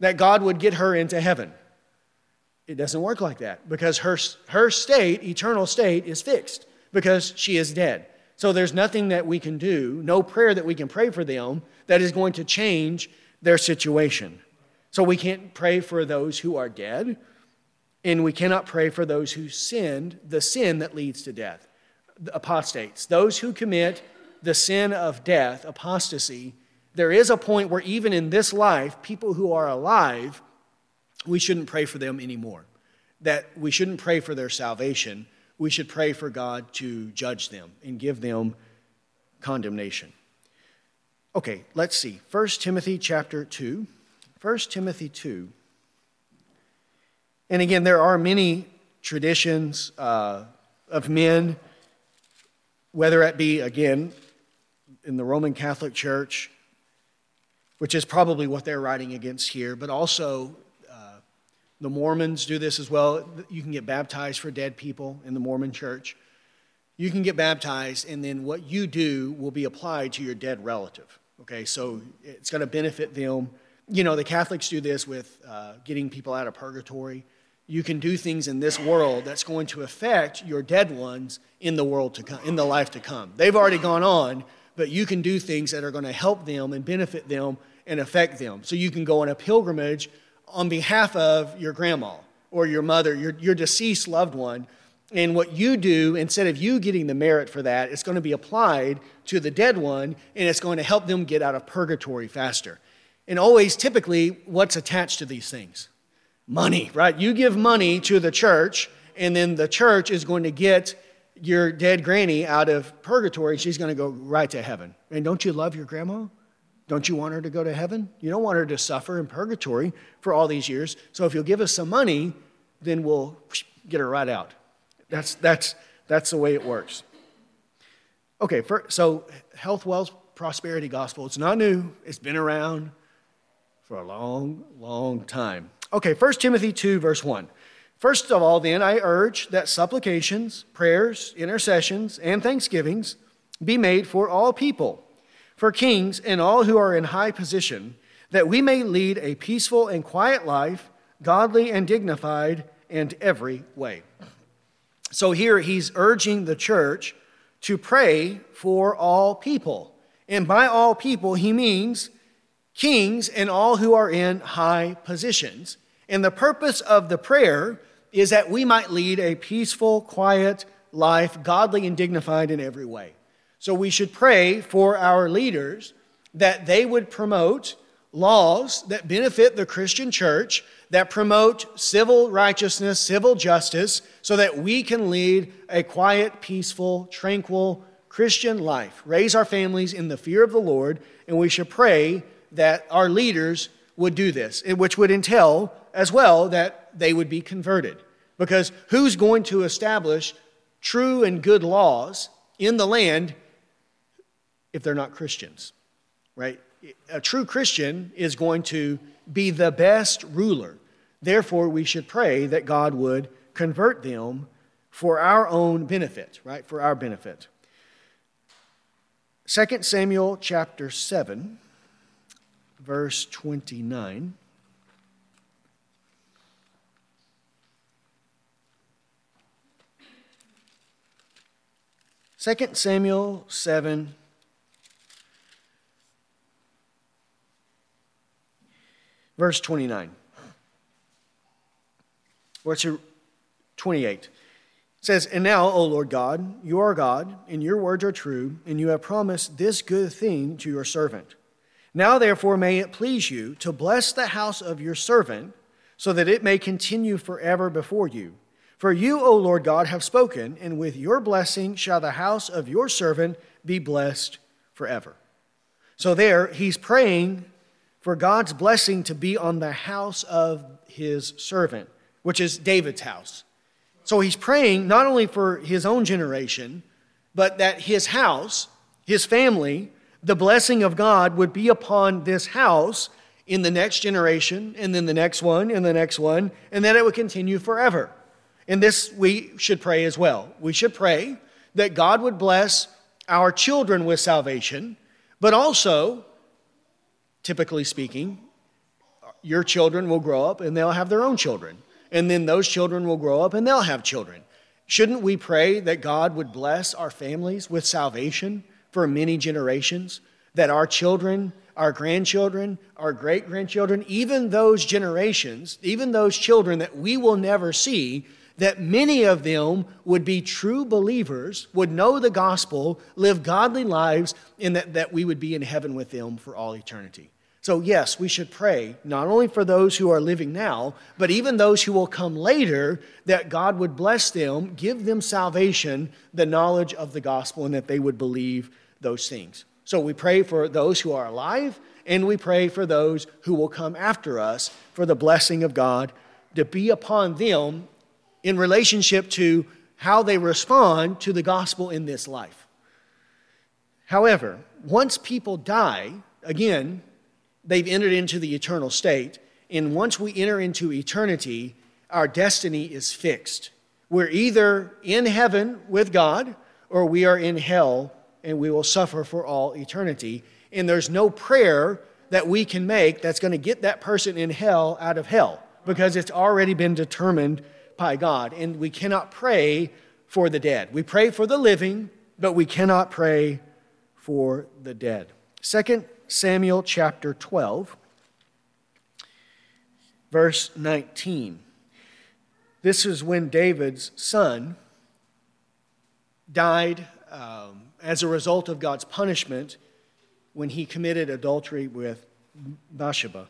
that God would get her into heaven. It doesn't work like that because her, her state, eternal state, is fixed because she is dead. So there's nothing that we can do, no prayer that we can pray for them that is going to change their situation. So we can't pray for those who are dead, and we cannot pray for those who sinned, the sin that leads to death. The apostates, those who commit the sin of death, apostasy, there is a point where even in this life, people who are alive, we shouldn't pray for them anymore. That we shouldn't pray for their salvation. We should pray for God to judge them and give them condemnation. Okay, let's see. First Timothy chapter two. First Timothy two. And again, there are many traditions uh, of men, whether it be, again, in the Roman Catholic Church, which is probably what they're writing against here, but also uh, the Mormons do this as well. You can get baptized for dead people in the Mormon Church. You can get baptized, and then what you do will be applied to your dead relative. Okay, so it's going to benefit them. You know, the Catholics do this with uh, getting people out of purgatory. You can do things in this world that's going to affect your dead ones in the world to come, in the life to come. They've already gone on, but you can do things that are going to help them and benefit them and affect them. So you can go on a pilgrimage on behalf of your grandma or your mother, your, your deceased loved one. And what you do, instead of you getting the merit for that, it's going to be applied to the dead one, and it's going to help them get out of purgatory faster. And always, typically, what's attached to these things? Money, right? You give money to the church, and then the church is going to get your dead granny out of purgatory. She's going to go right to heaven. And don't you love your grandma? Don't you want her to go to heaven? You don't want her to suffer in purgatory for all these years. So if you'll give us some money, then we'll get her right out. That's that's that's the way it works. Okay, for, so health, wealth, prosperity gospel. It's not new. It's been around for a long, long time. Okay, First Timothy two, verse one. First of all, then, I urge that supplications, prayers, intercessions, and thanksgivings be made for all people, for kings and all who are in high position, that we may lead a peaceful and quiet life, godly and dignified in every way. So here he's urging the church to pray for all people. And by all people, he means kings and all who are in high positions. And the purpose of the prayer is that we might lead a peaceful, quiet life, godly and dignified in every way. So we should pray for our leaders that they would promote laws that benefit the Christian church, that promote civil righteousness, civil justice, so that we can lead a quiet, peaceful, tranquil Christian life, raise our families in the fear of the Lord, and we should pray that our leaders would do this, which would entail as well that they would be converted. Because who's going to establish true and good laws in the land if they're not Christians, right? A true Christian is going to be the best ruler. Therefore, we should pray that God would convert them for our own benefit, right? For our benefit. Second Samuel chapter seven, verse twenty-nine. Second Samuel seven, verse twenty-nine. Or to twenty-eight. It says, "And now, O Lord God, you are God, and your words are true, and you have promised this good thing to your servant. Now, therefore, may it please you to bless the house of your servant, so that it may continue forever before you. For you, O Lord God, have spoken, and with your blessing shall the house of your servant be blessed forever." So there, he's praying for God's blessing to be on the house of his servant, which is David's house. So he's praying not only for his own generation, but that his house, his family, the blessing of God would be upon this house in the next generation, and then the next one, and the next one, and that it would continue forever. And this we should pray as well. We should pray that God would bless our children with salvation, but also, typically speaking, your children will grow up and they'll have their own children. And then those children will grow up and they'll have children. Shouldn't we pray that God would bless our families with salvation for many generations? That our children, our grandchildren, our great-grandchildren, even those generations, even those children that we will never see, that many of them would be true believers, would know the gospel, live godly lives, and that, that we would be in heaven with them for all eternity. So yes, we should pray, not only for those who are living now, but even those who will come later, that God would bless them, give them salvation, the knowledge of the gospel, and that they would believe those things. So we pray for those who are alive, and we pray for those who will come after us, for the blessing of God to be upon them in relationship to how they respond to the gospel in this life. However, once people die, again, they've entered into the eternal state, and once we enter into eternity, our destiny is fixed. We're either in heaven with God, or we are in hell, and we will suffer for all eternity. And there's no prayer that we can make that's going to get that person in hell out of hell, because it's already been determined by God. And we cannot pray for the dead. We pray for the living, but we cannot pray for the dead. Second Samuel chapter twelve, verse nineteen. This is when David's son died um, as a result of God's punishment when he committed adultery with Bathsheba.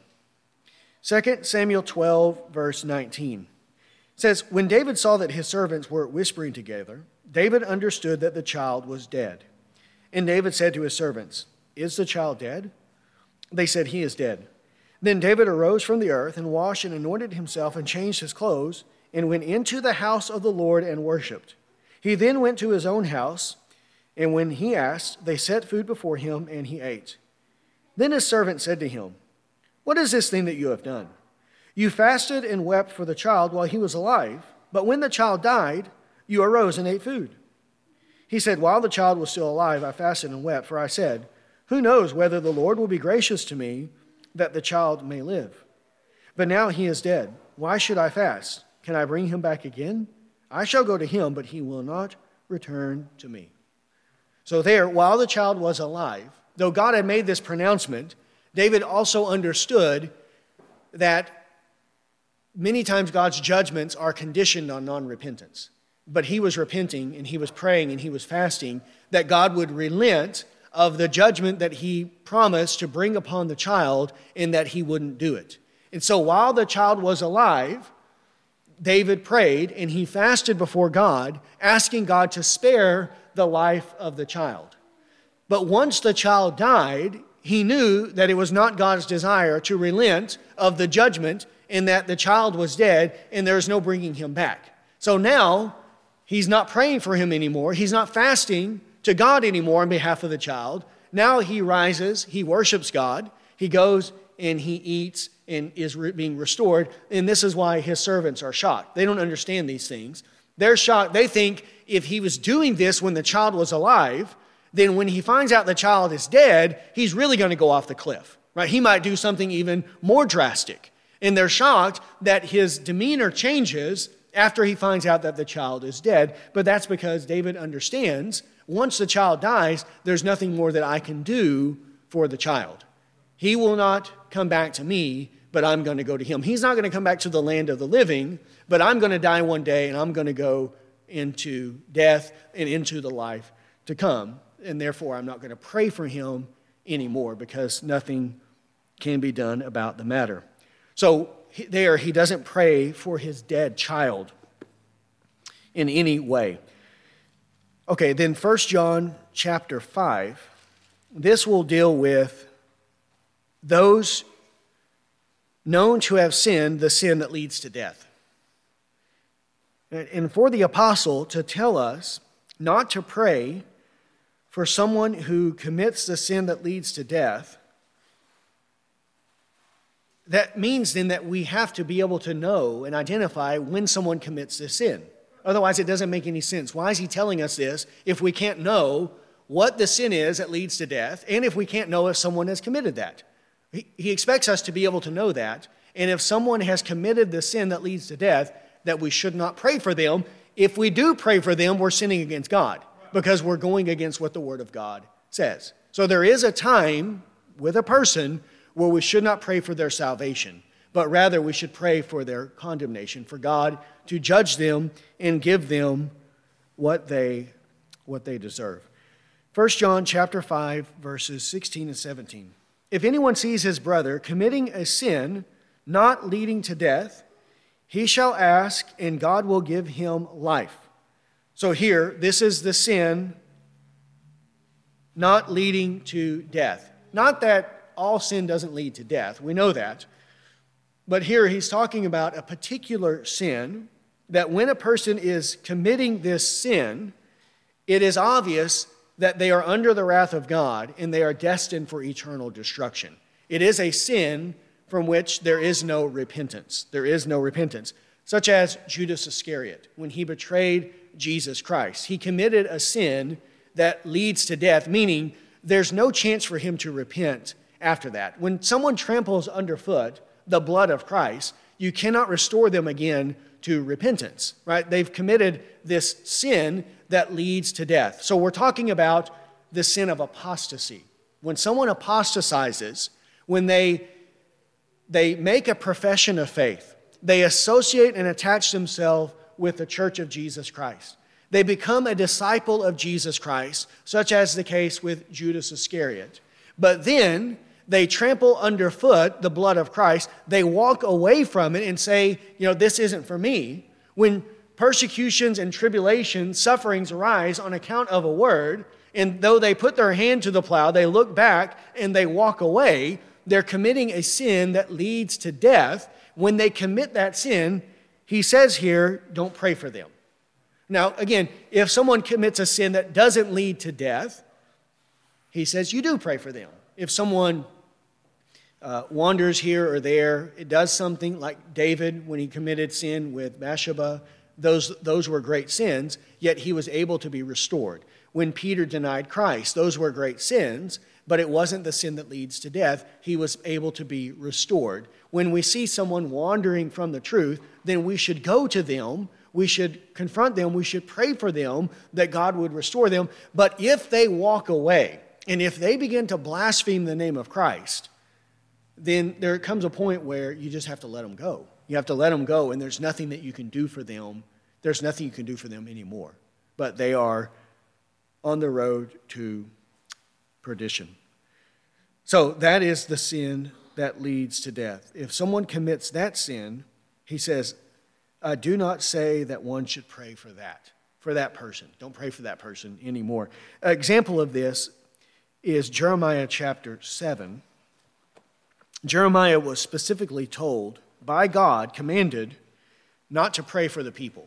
Second Samuel twelve, verse nineteen. It says, when David saw that his servants were whispering together, David understood that the child was dead. And David said to his servants, is the child dead? They said, he is dead. Then David arose from the earth and washed and anointed himself and changed his clothes and went into the house of the Lord and worshipped. He then went to his own house, and when he asked, they set food before him, and he ate. Then his servant said to him, what is this thing that you have done? You fasted and wept for the child while he was alive, but when the child died, you arose and ate food. He said, while the child was still alive, I fasted and wept, for I said, who knows whether the Lord will be gracious to me that the child may live? But now he is dead. Why should I fast? Can I bring him back again? I shall go to him, but he will not return to me. So there, while the child was alive, though God had made this pronouncement, David also understood that many times God's judgments are conditioned on non-repentance. But he was repenting, and he was praying, and he was fasting, that God would relent of the judgment that he promised to bring upon the child, and that he wouldn't do it. And so while the child was alive, David prayed, and he fasted before God, asking God to spare the life of the child. But once the child died, he knew that it was not God's desire to relent of the judgment, and that the child was dead, and there is no bringing him back. So now, he's not praying for him anymore. He's not fasting to God anymore on behalf of the child. Now he rises, he worships God, he goes and he eats and is re- being restored. And this is why his servants are shocked. They don't understand these things. They're shocked. They think if he was doing this when the child was alive, then when he finds out the child is dead, he's really going to go off the cliff, right? He might do something even more drastic. And they're shocked that his demeanor changes after he finds out that the child is dead. But that's because David understands once the child dies, there's nothing more that I can do for the child. He will not come back to me, but I'm going to go to him. He's not going to come back to the land of the living, but I'm going to die one day, and I'm going to go into death and into the life to come. And therefore, I'm not going to pray for him anymore, because nothing can be done about the matter. So there, he doesn't pray for his dead child in any way. Okay, then First John chapter five, this will deal with those known to have sinned, the sin that leads to death. And for the apostle to tell us not to pray for someone who commits the sin that leads to death, that means then that we have to be able to know and identify when someone commits this sin. Otherwise, it doesn't make any sense. Why is he telling us this if we can't know what the sin is that leads to death, and if we can't know if someone has committed that? He, he expects us to be able to know that, And if someone has committed the sin that leads to death, that we should not pray for them. If we do pray for them, we're sinning against God because we're going against what the Word of God says. So there is a time with a person where we should not pray for their salvation, but rather we should pray for their condemnation, for God to judge them and give them what they, what they deserve. First John chapter five, verses sixteen and seventeen. If anyone sees his brother committing a sin not leading to death, he shall ask, and God will give him life. So here, this is the sin not leading to death. Not that all sin doesn't lead to death. We know that. But here he's talking about a particular sin that when a person is committing this sin, it is obvious that they are under the wrath of God and they are destined for eternal destruction. It is a sin from which there is no repentance. There is no repentance. Such as Judas Iscariot, when he betrayed Jesus Christ. He committed a sin that leads to death, meaning there's no chance for him to repent after that. When someone tramples underfoot the blood of Christ, you cannot restore them again to repentance, right? They've committed this sin that leads to death. So we're talking about the sin of apostasy. When someone apostatizes, when they They make a profession of faith. They associate and attach themselves with the Church of Jesus Christ. They become a disciple of Jesus Christ, such as the case with Judas Iscariot. But then they trample underfoot the blood of Christ. They walk away from it and say, you know, this isn't for me. When persecutions and tribulations, sufferings arise on account of a word, and though they put their hand to the plow, they look back and they walk away, they're committing a sin that leads to death. When they commit that sin, he says here, don't pray for them. Now, again, if someone commits a sin that doesn't lead to death, he says you do pray for them. If someone uh, wanders here or there, it does something like David when he committed sin with Bathsheba, those, those were great sins, yet he was able to be restored. When Peter denied Christ, those were great sins, but it wasn't the sin that leads to death. He was able to be restored. When we see someone wandering from the truth, then we should go to them, we should confront them, we should pray for them that God would restore them. But if they walk away, and if they begin to blaspheme the name of Christ, then there comes a point where you just have to let them go. You have to let them go, and there's nothing that you can do for them. There's nothing you can do for them anymore. But they are on the road to perdition. So that is the sin that leads to death. If someone commits that sin, he says, uh, do not say that one should pray for that, for that person. Don't pray for that person anymore. An example of this is Jeremiah chapter seven. Jeremiah was specifically told by God, commanded, not to pray for the people.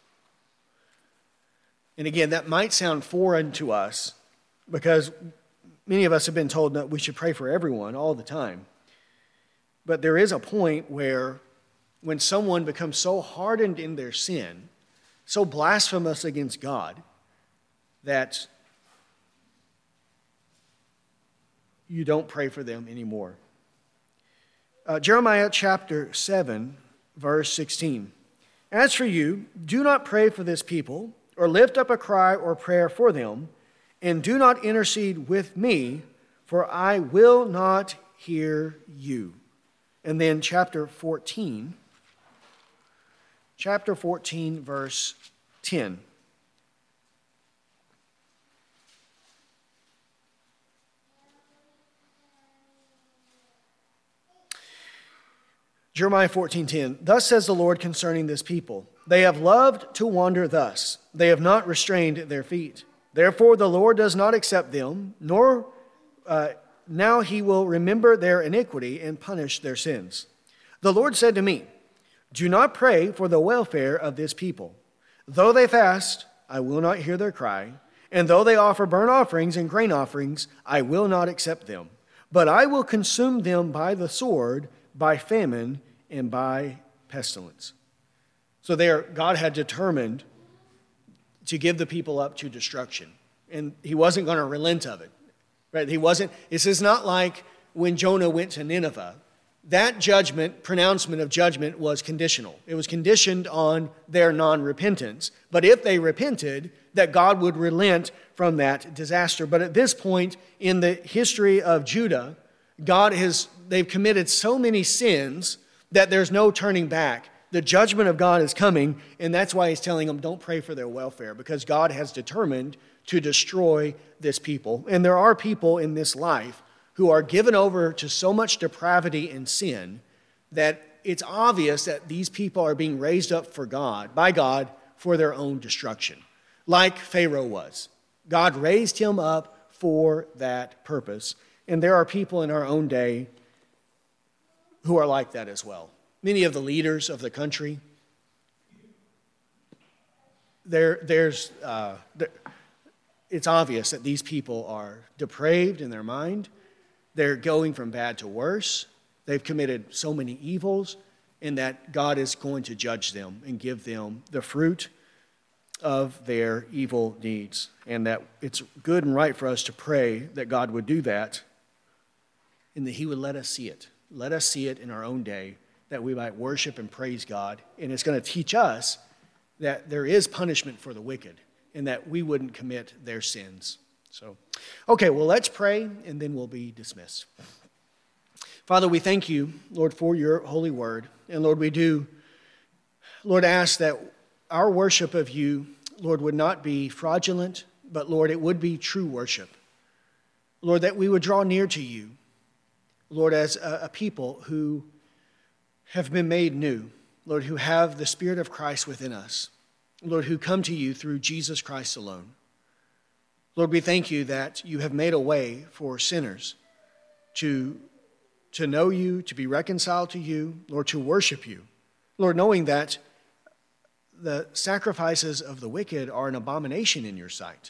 And again, that might sound foreign to us because many of us have been told that we should pray for everyone all the time. But there is a point where when someone becomes so hardened in their sin, so blasphemous against God, that you don't pray for them anymore. Uh, Jeremiah chapter seven, verse sixteen. As for you, do not pray for this people, or lift up a cry or prayer for them, and do not intercede with me, for I will not hear you. And then chapter fourteen, chapter fourteen, verse ten. Jeremiah fourteen ten. Thus says the Lord concerning this people, they have loved to wander thus. They have not restrained their feet. Therefore the Lord does not accept them, nor uh, now he will remember their iniquity and punish their sins. The Lord said to me, do not pray for the welfare of this people. Though they fast, I will not hear their cry. And though they offer burnt offerings and grain offerings, I will not accept them. But I will consume them by the sword, by famine, and by pestilence. So there, God had determined to give the people up to destruction. And he wasn't going to relent of it. Right? He wasn't, this is not like when Jonah went to Nineveh that judgment, pronouncement of judgment, was conditional. It was conditioned on their non-repentance. But if they repented, that God would relent from that disaster. But at this point in the history of Judah, God has, they've committed so many sins that there's no turning back. The judgment of God is coming, and that's why he's telling them, don't pray for their welfare, because God has determined to destroy this people. And there are people in this life who are given over to so much depravity and sin that it's obvious that these people are being raised up for God, by God, for their own destruction. Like Pharaoh was. God raised him up for that purpose. And there are people in our own day who are like that as well. Many of the leaders of the country, there, there's, uh, there, it's obvious that these people are depraved in their mind. They're going from bad to worse. They've committed so many evils, and that God is going to judge them and give them the fruit of their evil deeds. And that it's good and right for us to pray that God would do that and that he would let us see it. Let us see it in our own day, that we might worship and praise God. And it's going to teach us that there is punishment for the wicked and that we wouldn't commit their sins. So, okay, well, let's pray, and then we'll be dismissed. Father, we thank you, Lord, for your holy word. And Lord, we do, Lord, ask that our worship of you, Lord, would not be fraudulent, but Lord, it would be true worship. Lord, that we would draw near to you, Lord, as a, a people who have been made new, Lord, who have the Spirit of Christ within us, Lord, who come to you through Jesus Christ alone. Lord, we thank you that you have made a way for sinners to, to know you, to be reconciled to you, Lord, to worship you. Lord, knowing that the sacrifices of the wicked are an abomination in your sight.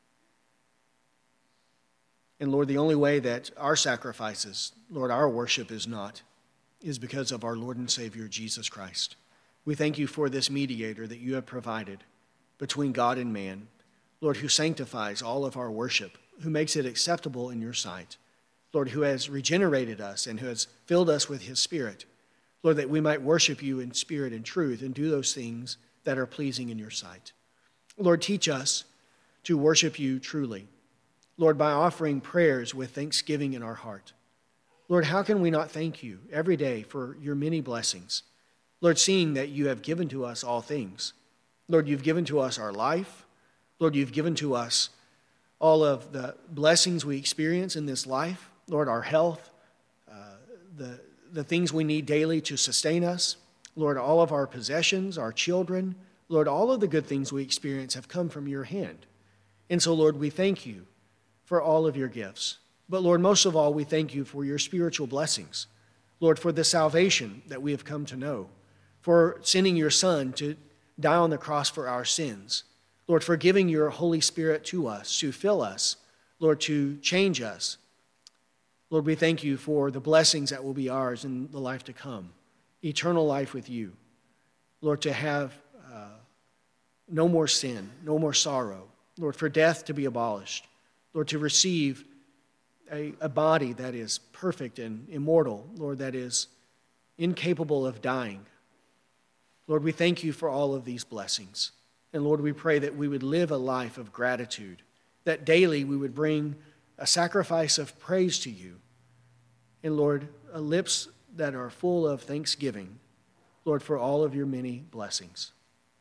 And Lord, the only way that our sacrifices, Lord, our worship is not, is because of our Lord and Savior, Jesus Christ. We thank you for this mediator that you have provided between God and man, Lord, who sanctifies all of our worship, who makes it acceptable in your sight. Lord, who has regenerated us and who has filled us with his Spirit. Lord, that we might worship you in spirit and truth and do those things that are pleasing in your sight. Lord, teach us to worship you truly. Lord, by offering prayers with thanksgiving in our heart. Lord, how can we not thank you every day for your many blessings? Lord, seeing that you have given to us all things. Lord, you've given to us our life. Lord, you've given to us all of the blessings we experience in this life. Lord, our health, uh, the, the things we need daily to sustain us. Lord, all of our possessions, our children. Lord, all of the good things we experience have come from your hand. And so, Lord, we thank you for all of your gifts. But, Lord, most of all, we thank you for your spiritual blessings. Lord, for the salvation that we have come to know. For sending your Son to die on the cross for our sins. Lord, for giving your Holy Spirit to us, to fill us, Lord, to change us. Lord, we thank you for the blessings that will be ours in the life to come. Eternal life with you. Lord, to have uh, no more sin, no more sorrow. Lord, for death to be abolished. Lord, to receive a, a body that is perfect and immortal. Lord, that is incapable of dying. Lord, we thank you for all of these blessings. And Lord, we pray that we would live a life of gratitude, that daily we would bring a sacrifice of praise to you. And Lord, lips that are full of thanksgiving, Lord, for all of your many blessings.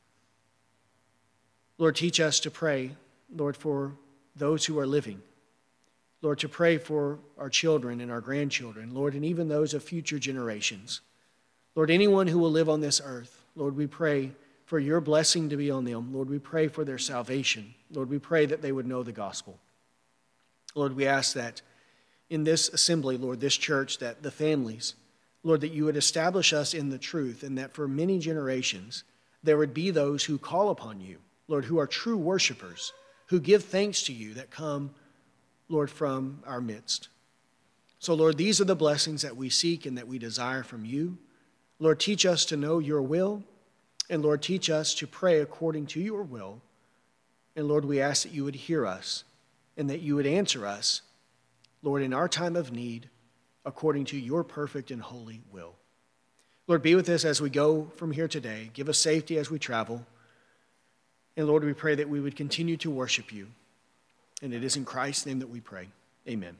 Lord, teach us to pray, Lord, for those who are living. Lord, to pray for our children and our grandchildren, Lord, and even those of future generations. Lord, anyone who will live on this earth, Lord, we pray for your blessing to be on them. Lord, we pray for their salvation. Lord, we pray that they would know the gospel. Lord, we ask that in this assembly, Lord, this church, that the families, Lord, that you would establish us in the truth, and that for many generations there would be those who call upon you, Lord, who are true worshipers, who give thanks to you, that come, Lord, from our midst. So, Lord, these are the blessings that we seek and that we desire from you. Lord, teach us to know your will. And Lord, teach us to pray according to your will. And Lord, we ask that you would hear us and that you would answer us, Lord, in our time of need according to your perfect and holy will. Lord, be with us as we go from here today. Give us safety as we travel. And Lord, we pray that we would continue to worship you. And it is in Christ's name that we pray. Amen.